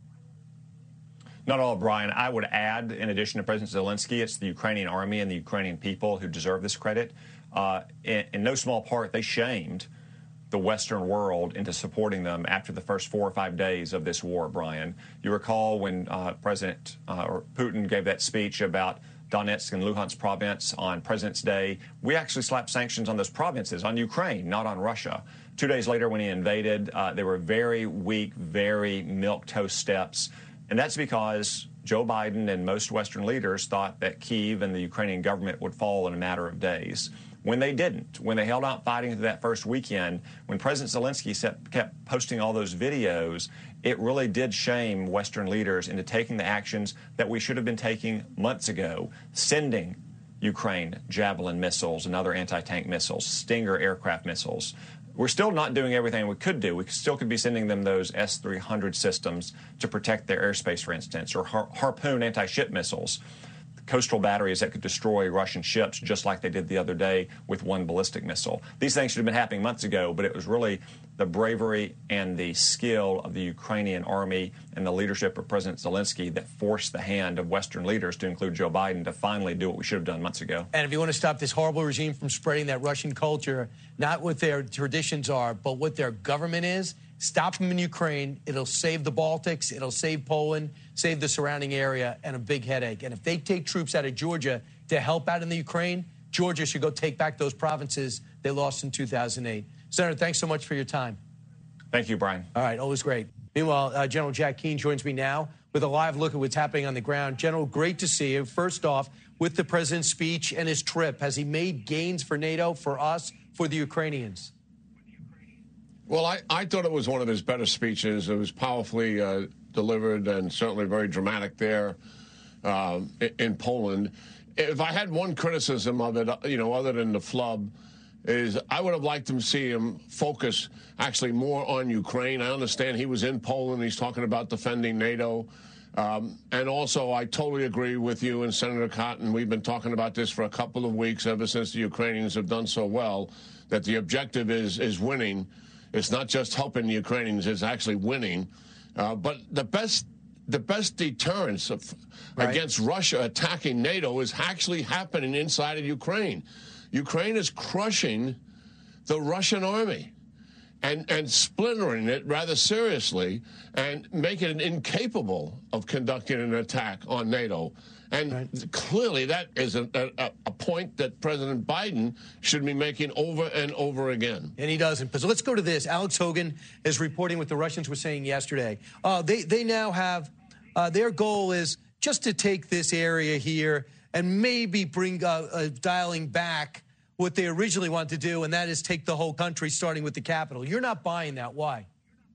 Not all, Brian. I would add, in addition to President Zelensky, it's the Ukrainian army and the Ukrainian people who deserve this credit. In no small part, they shamed the Western world into supporting them after the first 4 or 5 days of this war, Brian. You recall when President Putin gave that speech about Donetsk and Luhansk province on President's Day. We actually slapped sanctions on those provinces, on Ukraine, not on Russia. 2 days later, when he invaded, they were very weak, very milquetoast steps. And that's because Joe Biden and most Western leaders thought that Kyiv and the Ukrainian government would fall in a matter of days. When they didn't, when they held out fighting through that first weekend, when President Zelensky kept posting all those videos, it really did shame Western leaders into taking the actions that we should have been taking months ago, sending Ukraine Javelin missiles and other anti-tank missiles, Stinger aircraft missiles. We're still not doing everything we could do. We still could be sending them those S-300 systems to protect their airspace, for instance, or Harpoon anti-ship missiles, coastal batteries that could destroy Russian ships just like they did the other day with one ballistic missile. These things should have been happening months ago, but it was really the bravery and the skill of the Ukrainian army and the leadership of President Zelensky that forced the hand of Western leaders, to include Joe Biden, to finally do what we should have done months ago. And if you want to stop this horrible regime from spreading that Russian culture, not what their traditions are, but what their government is, Stop them in Ukraine. It'll save the Baltics. It'll save Poland, save the surrounding area, and a big headache. And if they take troops out of Georgia to help out in the Ukraine, Georgia should go take back those provinces they lost in 2008. Senator, thanks so much for your time. Thank you, Brian. All right, always great. Meanwhile, General Jack Keane joins me now with a live look at what's happening on the ground. General, great to see you. First off, with the president's speech and his trip, has he made gains for NATO, for us, for the Ukrainians? Well, I thought it was one of his better speeches. It was powerfully delivered and certainly very dramatic there in Poland. If I had one criticism of it, other than the flub, is I would have liked to see him focus actually more on Ukraine. I understand he was in Poland. He's talking about defending NATO. And also, I totally agree with you and Senator Cotton. We've been talking about this for a couple of weeks, ever since the Ukrainians have done so well, that the objective is winning. It's not just helping the Ukrainians, it's actually winning. But the best deterrence against Russia attacking NATO is actually happening inside of Ukraine. Ukraine is crushing the Russian army and splintering it rather seriously and making it incapable of conducting an attack on NATO. And clearly that is a point that President Biden should be making over and over again. And he doesn't. So let's go to this. Alex Hogan is reporting what the Russians were saying yesterday. They now have, their goal is just to take this area here and maybe bring dialing back what they originally wanted to do, and that is take the whole country, starting with the capital. You're not buying that. Why?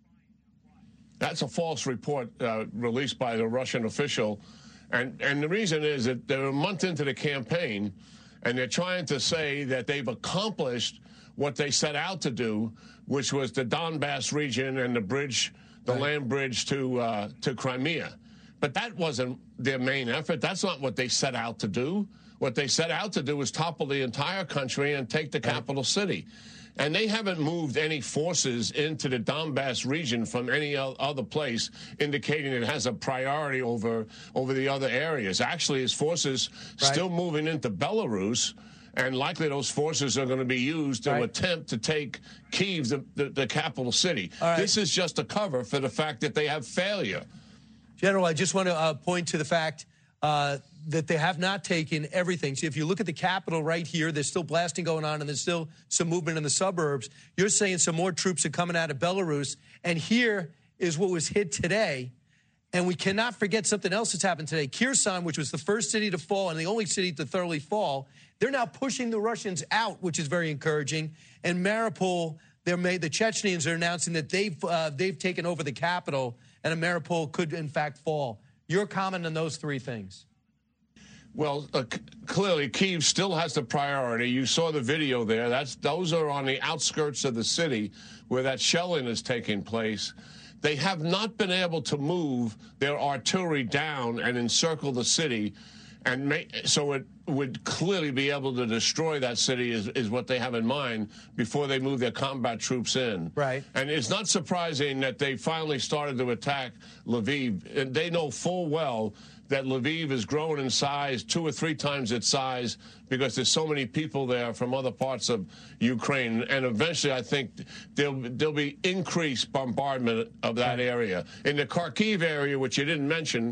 That's a false report released by the Russian official. And the reason is that they're a month into the campaign, and they're trying to say that they've accomplished what they set out to do, which was the Donbass region and the bridge, the land bridge to Crimea. But that wasn't their main effort. That's not what they set out to do. What they set out to do was topple the entire country and take the capital city. And they haven't moved any forces into the Donbass region from any other place, indicating it has a priority over the other areas. Actually, his forces still moving into Belarus, and likely those forces are going to be used to attempt to take Kyiv, the capital city. This is just a cover for the fact that they have failure. General, I just want to point to the fact that they have not taken everything. See, if you look at the capital right here, there's still blasting going on, and there's still some movement in the suburbs. You're saying some more troops are coming out of Belarus, and here is what was hit today. And we cannot forget something else that's happened today. Kherson, which was the first city to fall and the only city to thoroughly fall, they're now pushing the Russians out, which is very encouraging. And Mariupol, the Chechens are announcing that they've taken over the capital, and Mariupol could, in fact, fall. Your comment on those three things? Well, clearly, Kyiv still has the priority. You saw the video there. Those are on the outskirts of the city where that shelling is taking place. They have not been able to move their artillery down and encircle the city, and so it would clearly be able to destroy that city is what they have in mind before they move their combat troops in. Right. And it's not surprising that they finally started to attack Lviv. And they know full well that Lviv is growing in size 2 or 3 times its size because there's so many people there from other parts of Ukraine. And eventually, I think there'll be increased bombardment of that area. In the Kharkiv area, which you didn't mention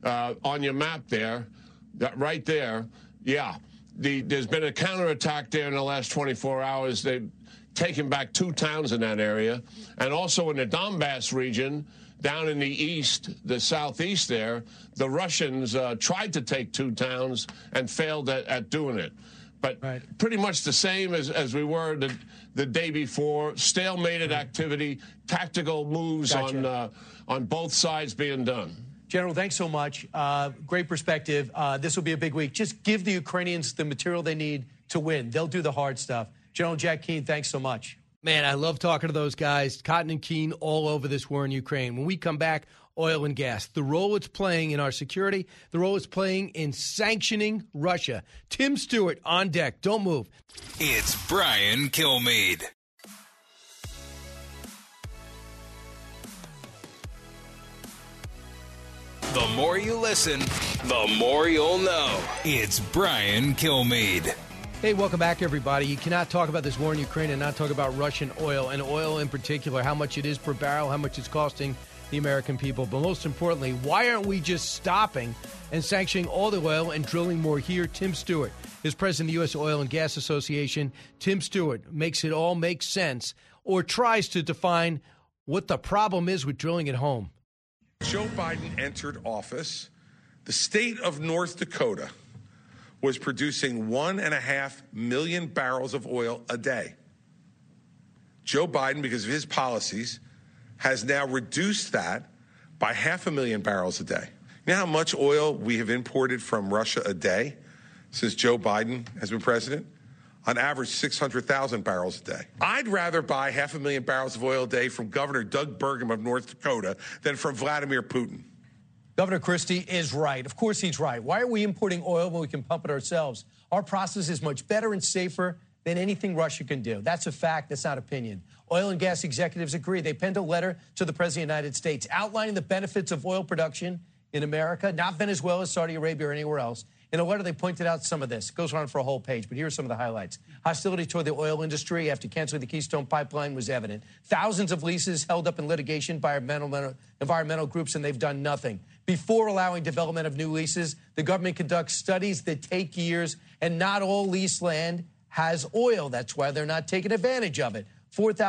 on your map there, right there, there's been a counterattack there in the last 24 hours. They've taken back 2 towns in that area. And also in the Donbass region, down in the east, the southeast there, the Russians tried to take 2 towns and failed at doing it. But pretty much the same as we were the day before. Stalemated activity, tactical moves on both sides being done. General, thanks so much. Great perspective. This will be a big week. Just give the Ukrainians the material they need to win. They'll do the hard stuff. General Jack Keane, thanks so much. Man, I love talking to those guys. Cotton and Keane all over this war in Ukraine. When we come back, oil and gas, the role it's playing in our security, the role it's playing in sanctioning Russia. Tim Stewart on deck. Don't move. It's Brian Kilmeade. The more you listen, the more you'll know. It's Brian Kilmeade. Hey, welcome back, everybody. You cannot talk about this war in Ukraine and not talk about Russian oil, and oil in particular, how much it is per barrel, how much it's costing the American people. But most importantly, why aren't we just stopping and sanctioning all the oil and drilling more here? Tim Stewart is president of the U.S. Oil and Gas Association. Tim Stewart makes it all make sense, or tries to define what the problem is with drilling at home. Joe Biden entered office. The state of North Dakota was producing 1.5 million barrels of oil a day. Joe Biden, because of his policies, has now reduced that by 500,000 barrels a day. You know how much oil we have imported from Russia a day since Joe Biden has been president? On average, 600,000 barrels a day. I'd rather buy 500,000 barrels of oil a day from Governor Doug Burgum of North Dakota than from Vladimir Putin. Governor Christie is right. Of course he's right. Why are we importing oil when we can pump it ourselves? Our process is much better and safer than anything Russia can do. That's a fact. That's not opinion. Oil and gas executives agree. They penned a letter to the President of the United States outlining the benefits of oil production in America, not Venezuela, Saudi Arabia, or anywhere else. In a letter, they pointed out some of this. It goes on for a whole page, but here are some of the highlights. Hostility toward the oil industry after canceling the Keystone Pipeline was evident. Thousands of leases held up in litigation by environmental groups, and they've done nothing. Before allowing development of new leases, the government conducts studies that take years, and not all leased land has oil. That's why they're not taking advantage of it.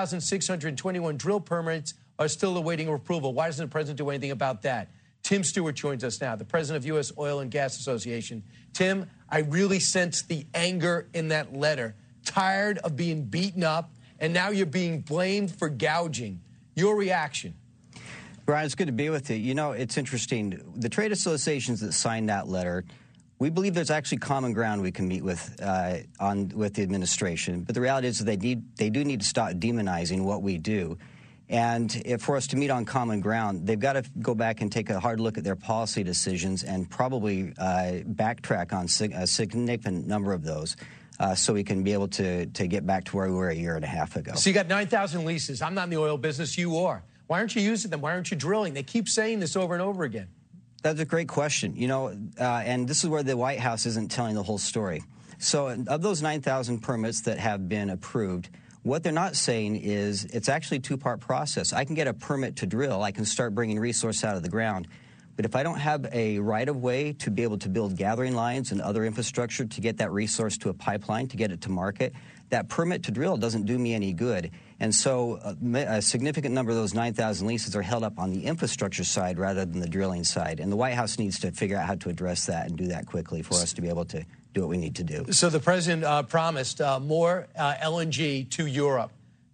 4,621 drill permits are still awaiting approval. Why doesn't the president do anything about that? Tim Stewart joins us now, the president of U.S. Oil and Gas Association. Tim, I really sense the anger in that letter. Tired of being beaten up, and now you're being blamed for gouging. Your reaction? Brian, it's good to be with you. You know, it's interesting. The trade associations that signed that letter, we believe there's actually common ground we can meet with with the administration. But the reality is they do need to stop demonizing what we do. And for us to meet on common ground, they've got to go back and take a hard look at their policy decisions and probably backtrack on a significant number of those so we can be able to get back to where we were a year and a half ago. So you got 9,000 leases. I'm not in the oil business. You are. Why aren't you using them? Why aren't you drilling? They keep saying this over and over again. That's a great question. You know, and this is where the White House isn't telling the whole story. So of those 9,000 permits that have been approved, what they're not saying is it's actually a two-part process. I can get a permit to drill. I can start bringing resource out of the ground. But if I don't have a right-of-way to be able to build gathering lines and other infrastructure to get that resource to a pipeline, to get it to market, that permit to drill doesn't do me any good. And so a significant number of those 9,000 leases are held up on the infrastructure side rather than the drilling side. And the White House needs to figure out how to address that and do that quickly for us to be able to do what we need to do. So the president promised more LNG to Europe,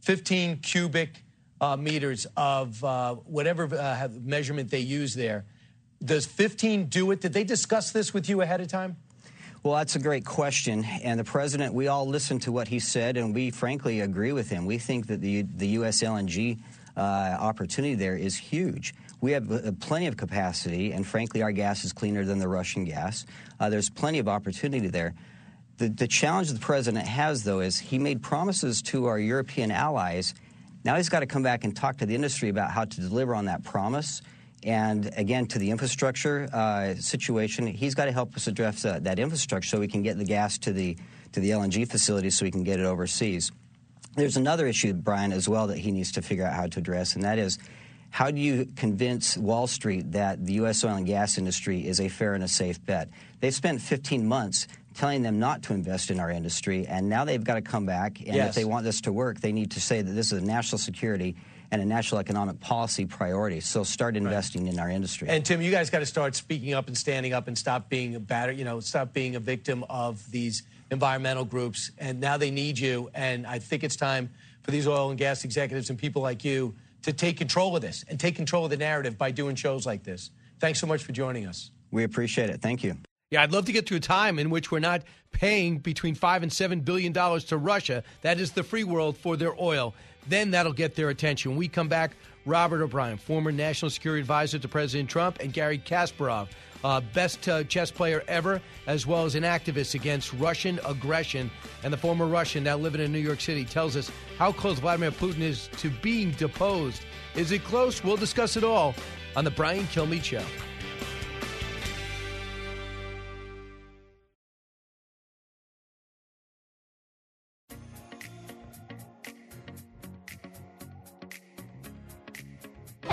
15 cubic meters of whatever measurement they use there. Does 15 do it? Did they discuss this with you ahead of time? Well, that's a great question. And the president, we all listened to what he said, and we frankly agree with him. We think that the U.S. LNG opportunity there is huge. We have plenty of capacity, and frankly, our gas is cleaner than the Russian gas. There's plenty of opportunity there. The challenge the president has, though, is he made promises to our European allies. Now he's got to come back and talk to the industry about how to deliver on that promise. And again, to the infrastructure situation, he's got to help us address that infrastructure so we can get the gas to the LNG facilities so we can get it overseas. There's another issue, Brian, as well that he needs to figure out how to address, and that is how do you convince Wall Street that the U.S. oil and gas industry is a fair and a safe bet? They've spent 15 months telling them not to invest in our industry, and now they've got to come back, and if they want this to work, they need to say that this is a national security and a national economic policy priority. So start investing in our industry. And Tim, you guys got to start speaking up and standing up and stop being stop being a victim of these environmental groups. And now they need you. And I think it's time for these oil and gas executives and people like you to take control of this and take control of the narrative by doing shows like this. Thanks so much for joining us. We appreciate it. Thank you. Yeah, I'd love to get to a time in which we're not paying between $5 and $7 billion to Russia. That is the free world for their oil. Then that'll get their attention. When we come back, Robert O'Brien, former national security advisor to President Trump, and Garry Kasparov, best chess player ever, as well as an activist against Russian aggression. And the former Russian now living in New York City tells us how close Vladimir Putin is to being deposed. Is it close? We'll discuss it all on the Brian Kilmeade Show.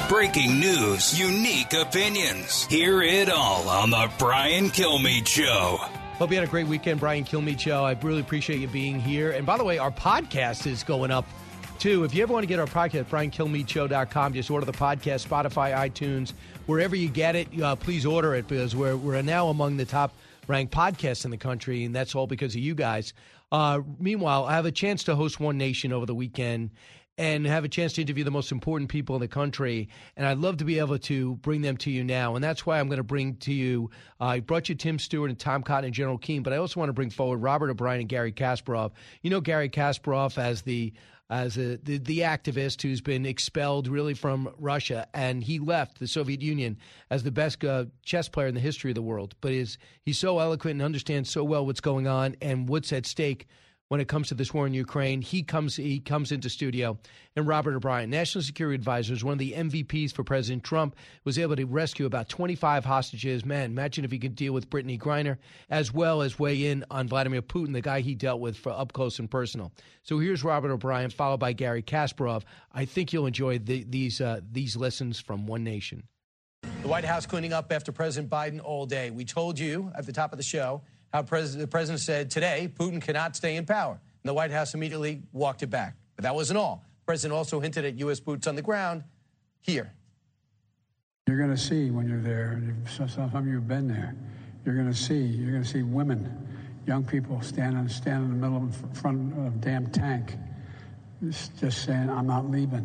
Breaking news, unique opinions. Hear it all on the Brian Kilmeade Show. Hope you had a great weekend, Brian Kilmeade Show. I really appreciate you being here. And by the way, our podcast is going up, too. If you ever want to get our podcast, BrianKilmeadeShow.com. Just order the podcast, Spotify, iTunes, wherever you get it. Please order it because we're now among the top-ranked podcasts in the country, and that's all because of you guys. Meanwhile, I have a chance to host One Nation over the weekend and have a chance to interview the most important people in the country. And I'd love to be able to bring them to you now. And that's why I'm going to bring to you, I brought you Tim Stewart and Tom Cotton and General Keane, but I also want to bring forward Robert O'Brien and Gary Kasparov. You know Gary Kasparov as the activist who's been expelled really from Russia, and he left the Soviet Union as the best chess player in the history of the world. But he's so eloquent and understands so well what's going on and what's at stake when it comes to this war in Ukraine. He comes into studio. And Robert O'Brien, National Security Advisor, is one of the MVPs for President Trump, was able to rescue about 25 hostages. Man, imagine if he could deal with Brittany Griner, as well as weigh in on Vladimir Putin, the guy he dealt with for up close and personal. So here's Robert O'Brien, followed by Gary Kasparov. I think you'll enjoy these lessons from One Nation. The White House cleaning up after President Biden all day. We told you at the top of the show how the president said today Putin cannot stay in power. And the White House immediately walked it back. But that wasn't all. The president also hinted at U.S. boots on the ground here. You're going to see when you're there, and some of you have been there, you're going to see women, young people stand in the middle of front of a damn tank, just saying, I'm not leaving.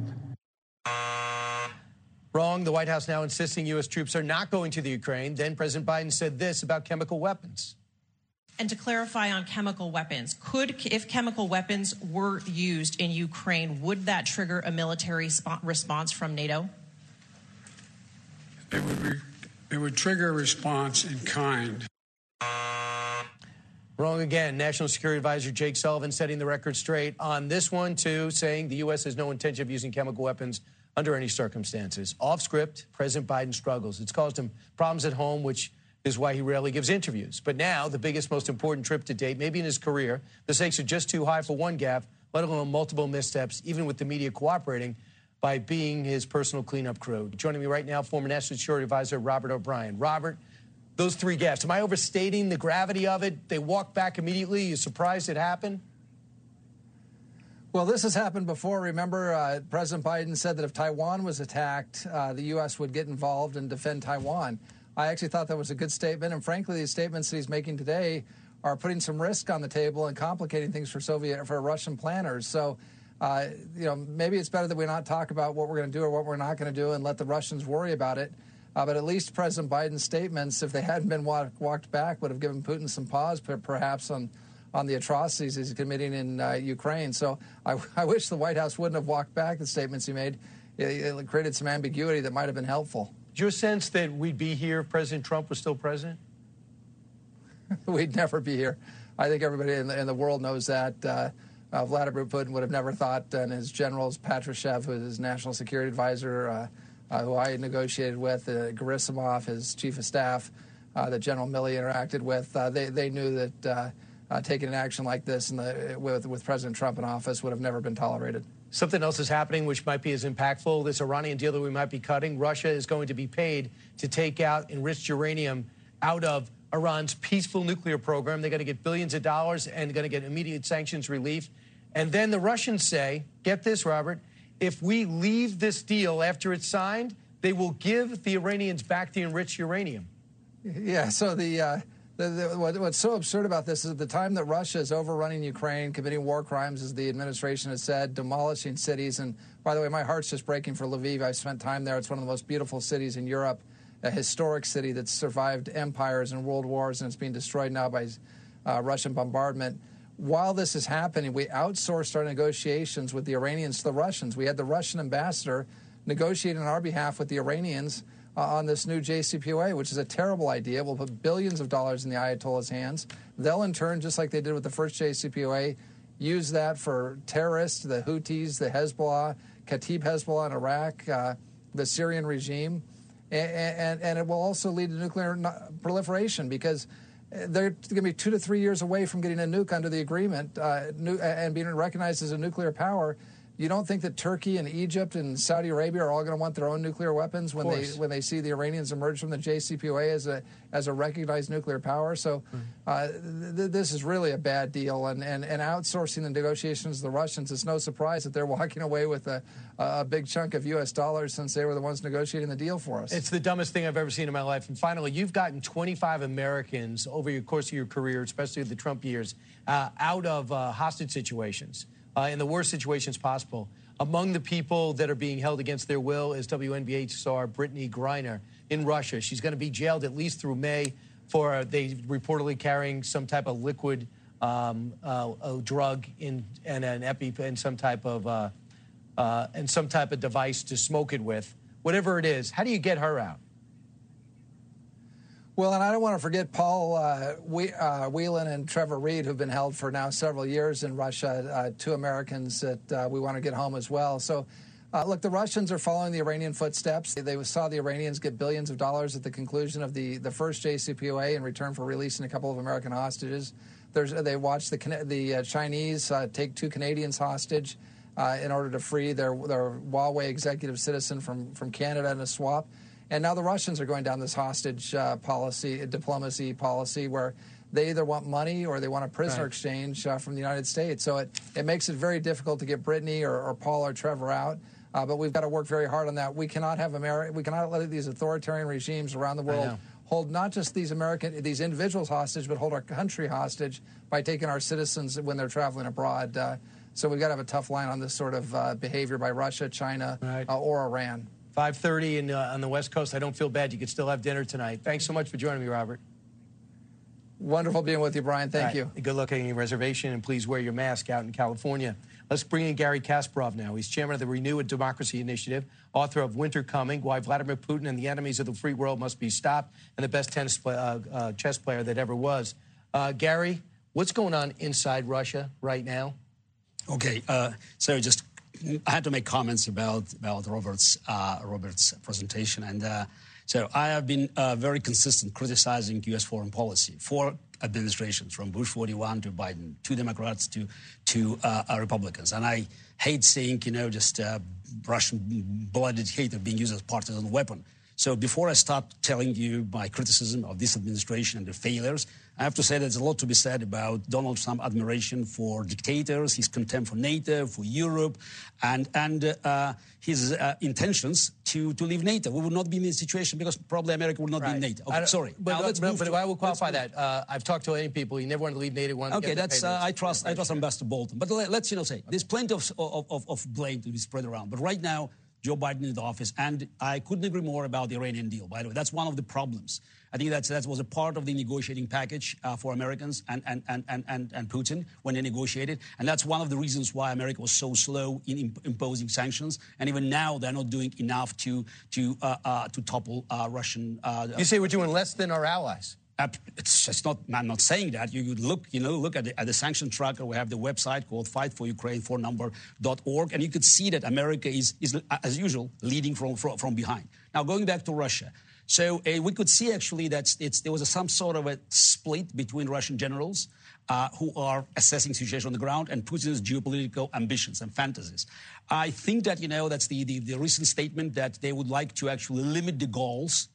Wrong. The White House now insisting U.S. troops are not going to the Ukraine. Then President Biden said this about chemical weapons. And to clarify on chemical weapons, if chemical weapons were used in Ukraine, would that trigger a military response from NATO? It would trigger a response in kind. Wrong again. National Security Advisor Jake Sullivan setting the record straight on this one, too, saying the U.S. has no intention of using chemical weapons under any circumstances. Off script, President Biden struggles. It's caused him problems at home, which is why he rarely gives interviews. But now, the biggest, most important trip to date, maybe in his career, the stakes are just too high for one gaffe, let alone multiple missteps, even with the media cooperating by being his personal cleanup crew. Joining me right now, former National Security Advisor Robert O'Brien. Robert, those three gaffes, am I overstating the gravity of it? They walked back immediately. You surprised it happened? Well, this has happened before. Remember, President Biden said that if Taiwan was attacked, the U.S. would get involved and defend Taiwan. I actually thought that was a good statement, and frankly, these statements that he's making today are putting some risk on the table and complicating things for Russian planners. So, maybe it's better that we not talk about what we're going to do or what we're not going to do and let the Russians worry about it. But at least President Biden's statements, if they hadn't been walked back, would have given Putin some pause, perhaps, on the atrocities he's committing in Ukraine. So I wish the White House wouldn't have walked back the statements he made. It created some ambiguity that might have been helpful. Is your sense that we'd be here if President Trump was still president? We'd never be here. I think everybody in the world knows that. Vladimir Putin would have never thought, and his generals, Patrushev, who is his national security advisor, who I negotiated with, Gerasimov, his chief of staff, that General Milley interacted with, they knew that taking an action like this with President Trump in office would have never been tolerated. Something else is happening which might be as impactful. This Iranian deal that we might be cutting. Russia is going to be paid to take out enriched uranium out of Iran's peaceful nuclear program. They're going to get billions of dollars and going to get immediate sanctions relief. And then the Russians say, get this, Robert, if we leave this deal after it's signed, they will give the Iranians back the enriched uranium. Yeah, so what's so absurd about this is at the time that Russia is overrunning Ukraine, committing war crimes, as the administration has said, demolishing cities. And by the way, my heart's just breaking for Lviv. I've spent time there. It's one of the most beautiful cities in Europe, a historic city that's survived empires and world wars, and it's being destroyed now by Russian bombardment. While this is happening, we outsourced our negotiations with the Iranians to the Russians. We had the Russian ambassador negotiating on our behalf with the Iranians on this new JCPOA, which is a terrible idea. We'll put billions of dollars in the Ayatollah's hands. They'll, in turn, just like they did with the first JCPOA, use that for terrorists, the Houthis, the Hezbollah, Kataib Hezbollah in Iraq, the Syrian regime. And it will also lead to nuclear proliferation because they're going to be 2 to 3 years away from getting a nuke under the agreement and being recognized as a nuclear power. You don't think that Turkey and Egypt and Saudi Arabia are all going to want their own nuclear weapons when they see the Iranians emerge from the JCPOA as a recognized nuclear power? So this is really a bad deal. And outsourcing the negotiations to the Russians, it's no surprise that they're walking away with a big chunk of U.S. dollars since they were the ones negotiating the deal for us. It's the dumbest thing I've ever seen in my life. And finally, you've gotten 25 Americans over the course of your career, especially the Trump years, out of hostage situations. In the worst situations possible. Among the people that are being held against their will is WNBA star Brittany Griner in Russia. She's going to be jailed at least through May for they reportedly carrying some type of liquid a drug and an and some type of device to smoke it with. Whatever it is, how do you get her out? Well, and I don't want to forget Paul Whelan and Trevor Reed, who've been held for now several years in Russia, two Americans that we want to get home as well. So, look, the Russians are following the Iranian footsteps. They saw the Iranians get billions of dollars at the conclusion of the first JCPOA in return for releasing a couple of American hostages. They watched the Chinese take 2 Canadians hostage in order to free their Huawei executive citizen from Canada in a swap. And now the Russians are going down this hostage diplomacy policy where they either want money or they want a prisoner exchange from the United States. So it makes it very difficult to get Brittany or Paul or Trevor out. But we've got to work very hard on that. We cannot have we cannot let these authoritarian regimes around the world hold not just these individuals hostage, but hold our country hostage by taking our citizens when they're traveling abroad. So we've got to have a tough line on this sort of behavior by Russia, China, or Iran. 5:30 on the West Coast. I don't feel bad. You could still have dinner tonight. Thanks so much for joining me, Robert. Wonderful being with you, Brian. Thank you. Good luck on your reservation, and please wear your mask out in California. Let's bring in Gary Kasparov now. He's chairman of the Renew a Democracy Initiative, author of Winter Coming, Why Vladimir Putin and the Enemies of the Free World Must Be Stopped, and the best chess player that ever was. Gary, what's going on inside Russia right now? Okay, so I had to make comments about Robert's presentation, and so I have been very consistent criticizing U.S. foreign policy for administrations, from Bush 41 to Biden, to Democrats to Republicans, and I hate seeing Russian blooded hate being used as partisan weapon. So before I start telling you my criticism of this administration and the failures, I have to say there's a lot to be said about Donald Trump's admiration for dictators, his contempt for NATO, for Europe, and his intentions to leave NATO. We would not be in this situation because probably America would not be in NATO. Okay, sorry. But I will qualify that. I've talked to many people. He never wanted to leave NATO. Okay, that's I trust Ambassador Bolton. But let's say there's plenty of blame to be spread around. But right now, Joe Biden in the office, and I couldn't agree more about the Iranian deal, by the way. That's one of the problems. I think that was a part of the negotiating package for Americans and Putin when they negotiated. And that's one of the reasons why America was so slow in imposing sanctions. And even now, they're not doing enough to topple Russian... You say we're doing less than our allies. It's just not. I'm not saying that. You would look at the sanction tracker. We have the website called FightForUkraine4number.org, and you could see that America is as usual leading from behind. Now going back to Russia, so we could see actually that there was some sort of a split between Russian generals who are assessing the situation on the ground and Putin's geopolitical ambitions and fantasies. I think that that's the recent statement that they would like to actually limit the goals.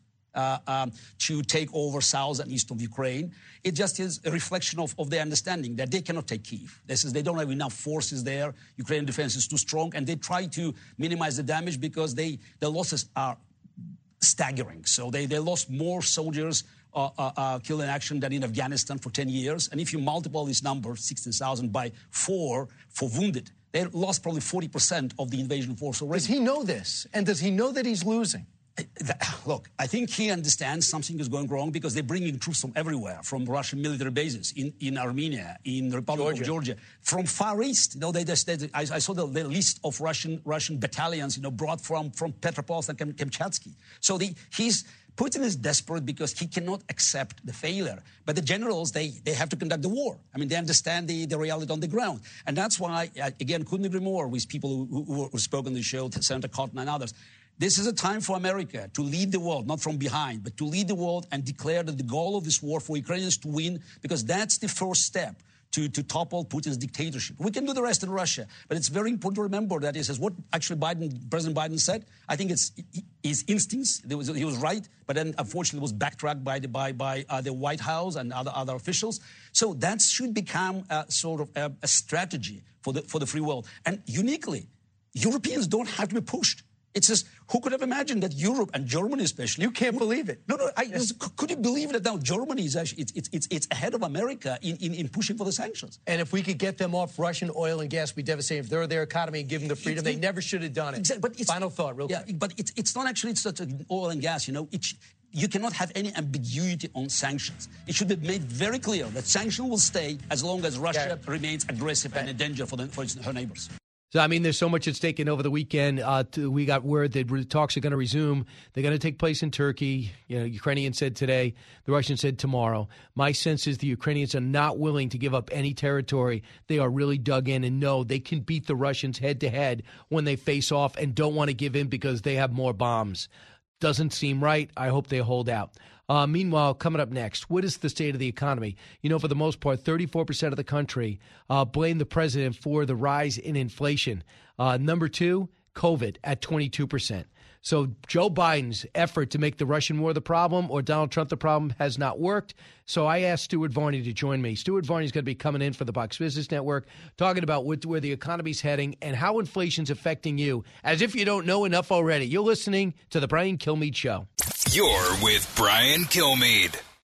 To take over south and east of Ukraine. It just is a reflection of their understanding that they cannot take Kyiv. They don't have enough forces there. Ukrainian defense is too strong, and they try to minimize the damage because the losses are staggering. So they lost more soldiers killed in action than in Afghanistan for 10 years. And if you multiply this number, 16,000, by 4 for wounded, they lost probably 40% of the invasion force already. Does he know this? And does he know that he's losing? Look, I think he understands something is going wrong because they're bringing troops from everywhere, from Russian military bases in Armenia, in the Republic of Georgia, from Far East. I saw the list of Russian battalions, brought from Petropavlovsk and Kamchatsky. So Putin is desperate because he cannot accept the failure. But the generals, they have to conduct the war. I mean, they understand the reality on the ground. And that's why, again, couldn't agree more with people who spoke on the show, Senator Cotton and others. This is a time for America to lead the world, not from behind, but to lead the world and declare that the goal of this war for Ukrainians to win, because that's the first step to topple Putin's dictatorship. We can do the rest in Russia, but it's very important to remember that it says what actually President Biden said. I think it's his instincts. He was right, but then unfortunately was backtracked by the White House and other officials. So that should become sort of a strategy for the free world. And uniquely, Europeans don't have to be pushed. It's just, who could have imagined that Europe and Germany especially... You can't believe it. No, could you believe that now Germany is actually, it's ahead of America in pushing for the sanctions? And if we could get them off Russian oil and gas, we'd be devastating. If they're their economy and give them the freedom, they never should have done it. Exactly, but Final thought, real quick. But it's not actually such oil and gas, you know. You cannot have any ambiguity on sanctions. It should be made very clear that sanctions will stay as long as Russia remains aggressive and a danger for her neighbors. So, I mean, there's so much at stake. And over the weekend, we got word that talks are going to resume. They're going to take place in Turkey. You know, Ukrainians said today, the Russians said tomorrow. My sense is the Ukrainians are not willing to give up any territory. They are really dug in and know they can beat the Russians head-to-head when they face off and don't want to give in because they have more bombs. Doesn't seem right. I hope they hold out. Meanwhile, coming up next, what is the state of the economy? You know, for the most part, 34% of the country blame the president for the rise in inflation. Number two, COVID at 22%. So Joe Biden's effort to make the Russian war the problem or Donald Trump the problem has not worked. So I asked Stuart Varney to join me. Stuart Varney's going to be coming in for the Fox Business Network, talking about where the economy's heading and how inflation's affecting you, as if you don't know enough already. You're listening to The Brian Kilmeade Show. You're with Brian Kilmeade.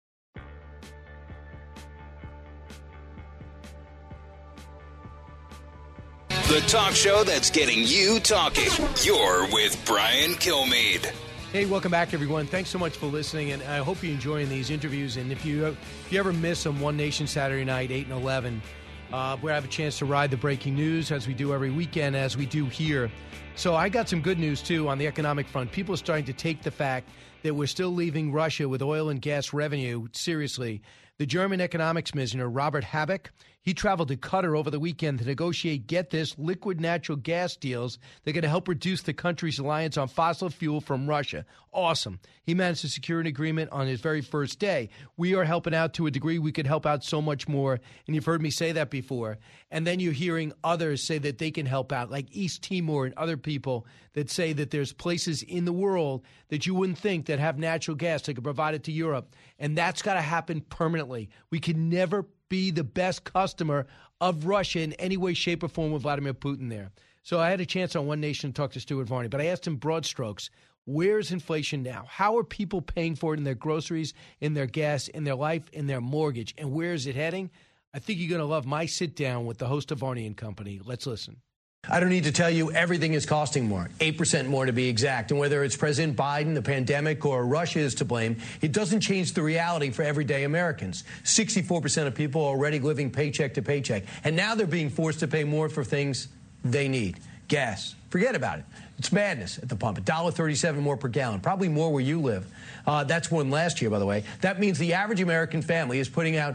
The talk show that's getting you talking. You're with Brian Kilmeade. Hey, welcome back, everyone. Thanks so much for listening, and I hope you're enjoying these interviews. And if you ever miss on One Nation Saturday night, 8 and 11, where I have a chance to ride the breaking news, as we do every weekend, as we do here. So I got some good news, too, on the economic front. People are starting to take the fact that we're still leaving Russia with oil and gas revenue seriously. The German economics commissioner, Robert Habeck, he traveled to Qatar over the weekend to negotiate, get this, liquid natural gas deals that are going to help reduce the country's reliance on fossil fuel from Russia. Awesome. He managed to secure an agreement on his very first day. We are helping out to a degree. We could help out so much more. And you've heard me say that before. And then you're hearing others say that they can help out, like East Timor and other people that say that there's places in the world that you wouldn't think that have natural gas that could provide it to Europe. And that's got to happen permanently. We can never be the best customer of Russia in any way, shape, or form with Vladimir Putin there. So I had a chance on One Nation to talk to Stuart Varney, but I asked him broad strokes, where's inflation now? How are people paying for it in their groceries, in their gas, in their life, in their mortgage? And where is it heading? I think you're going to love my sit down with the host of Varney and Company. Let's listen. I don't need to tell you everything is costing more, 8% more to be exact. And whether it's President Biden, the pandemic, or Russia is to blame, it doesn't change the reality for everyday Americans. 64% of people are already living paycheck to paycheck. And now they're being forced to pay more for things they need. Gas. Forget about it. It's madness at the pump. $1.37 more per gallon, probably more where you live. That's more than last year, by the way. That means the average American family is putting out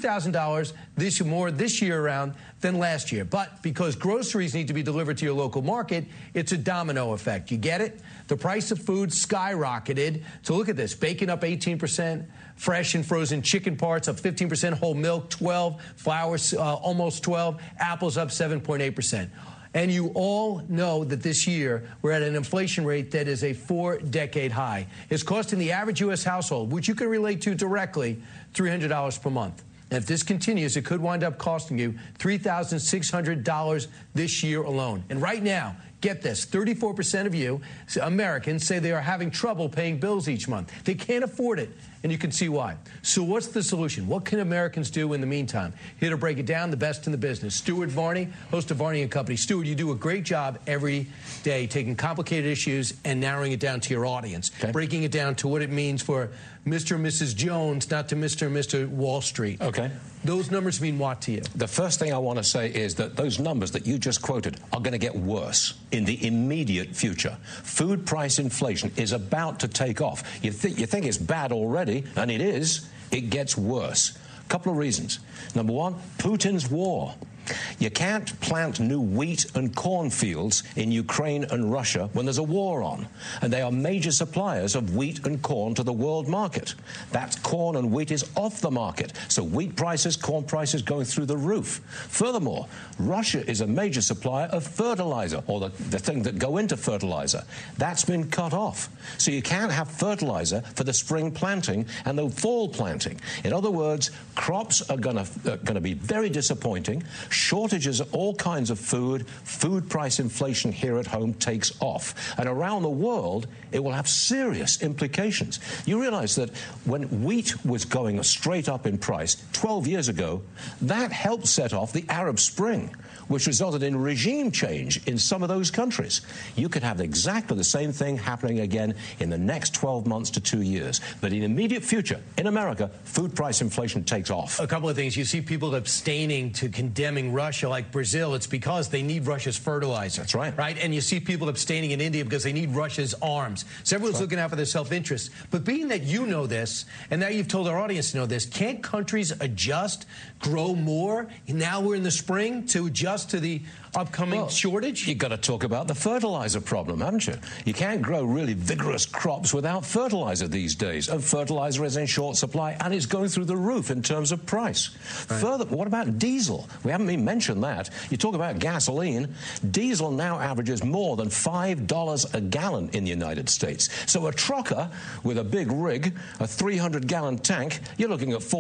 $2,000 more this year around than last year. But because groceries need to be delivered to your local market, it's a domino effect. You get it? The price of food skyrocketed. So look at this. Bacon up 18%, fresh and frozen chicken parts up 15%, whole milk 12%, flour almost 12%, apples up 7.8%. And you all know that this year we're at an inflation rate that is a 4-decade high. It's costing the average U.S. household, which you can relate to directly, $300 per month. And if this continues, it could wind up costing you $3,600 this year alone. And right now, get this, 34% of you Americans say they are having trouble paying bills each month. They can't afford it, and you can see why. So what's the solution? What can Americans do in the meantime? Here to break it down, the best in the business. Stuart Varney, host of Varney and Company. Stuart, you do a great job every day taking complicated issues and narrowing it down to your audience, breaking it down to what it means for Mr. and Mrs. Jones, not to Mr. and Mr. Wall Street. Okay. Those numbers mean what to you? The first thing I want to say is that those numbers that you just quoted are going to get worse in the immediate future. Food price inflation is about to take off. You think it's bad already, and it is. It gets worse. A couple of reasons. Number one, Putin's war. You can't plant new wheat and corn fields in Ukraine and Russia when there's a war on. And they are major suppliers of wheat and corn to the world market. That corn and wheat is off the market. So wheat prices, corn prices going through the roof. Furthermore, Russia is a major supplier of fertilizer, or the thing that go into fertilizer. That's been cut off. So you can't have fertilizer for the spring planting and the fall planting. In other words, crops are going to be very disappointing. Shortages of all kinds of food price inflation here at home takes off. And around the world, it will have serious implications. You realize that when wheat was going straight up in price 12 years ago, that helped set off the Arab Spring, which resulted in regime change in some of those countries. You could have exactly the same thing happening again in the next 12 months to 2 years. But in the immediate future, in America, food price inflation takes off. A couple of things. You see people abstaining to condemning Russia, like Brazil. It's because they need Russia's fertilizer. That's right. Right? And you see people abstaining in India because they need Russia's arms. So everyone's looking out for their self-interest. But being that you know this, and now you've told our audience to know this, can't countries adjust, grow more? And now we're in the spring to adjust to the upcoming shortage? You've got to talk about the fertilizer problem, haven't you? You can't grow really vigorous crops without fertilizer these days. And fertilizer is in short supply, and it's going through the roof in terms of price. Right. Further, what about diesel? We haven't even mentioned that. You talk about gasoline. Diesel now averages more than $5 a gallon in the United States. So a trucker with a big rig, a 300-gallon tank, you're looking at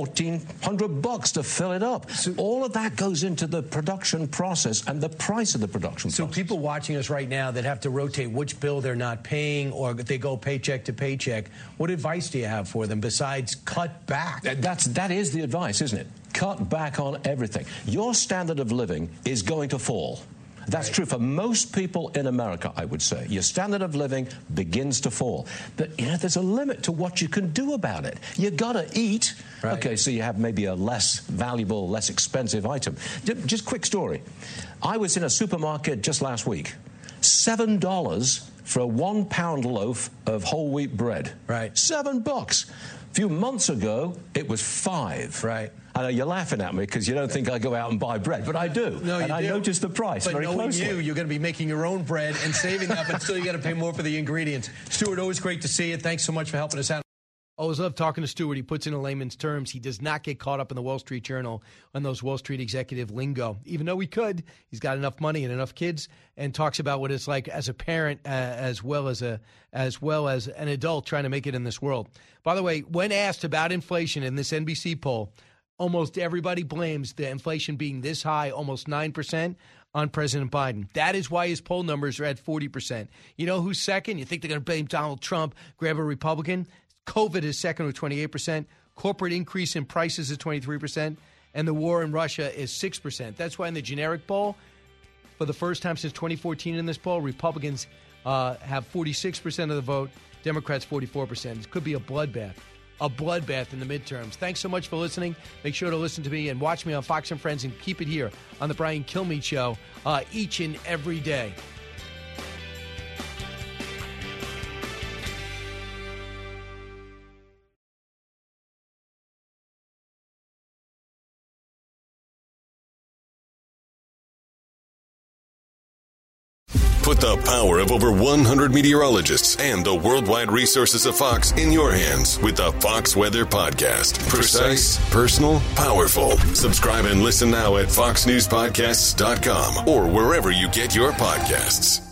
$1,400 to fill it up. So all of that goes into the production process and the price of the production process. So people watching us right now that have to rotate which bill they're not paying, or they go paycheck to paycheck, what advice do you have for them besides cut back? That is the advice, isn't it? Cut back on everything. Your standard of living is going to fall. That's true for most people in America, I would say. Your standard of living begins to fall. But, there's a limit to what you can do about it. You got to eat. Right. Okay, so you have maybe a less valuable, less expensive item. Just quick story. I was in a supermarket just last week. $7 for a 1-pound loaf of whole wheat bread. Right. $7. A few months ago, it was $5. Right. I know you're laughing at me because you don't think I go out and buy bread, but I do. No, and I notice the price very closely. But knowing you're going to be making your own bread and saving that, but still you got to pay more for the ingredients. Stuart, always great to see you. Thanks so much for helping us out. Always love talking to Stuart. He puts in a layman's terms. He does not get caught up in the Wall Street Journal on those Wall Street executive lingo. Even though he could, he's got enough money and enough kids, and talks about what it's like as a parent, as well as an adult trying to make it in this world. By the way, when asked about inflation in this NBC poll, almost everybody blames the inflation being this high, almost 9%, on President Biden. That is why his poll numbers are at 40%. You know who's second? You think they're going to blame Donald Trump, grab a Republican? COVID is second with 28%. Corporate increase in prices is 23%. And the war in Russia is 6%. That's why in the generic poll, for the first time since 2014 in this poll, Republicans have 46% of the vote, Democrats 44%. It could be a bloodbath in the midterms. Thanks so much for listening. Make sure to listen to me and watch me on Fox and Friends, and keep it here on the Brian Kilmeade Show each and every day. Put the power of over 100 meteorologists and the worldwide resources of Fox in your hands with the Fox Weather Podcast. Precise, personal, powerful. Subscribe and listen now at foxnewspodcasts.com or wherever you get your podcasts.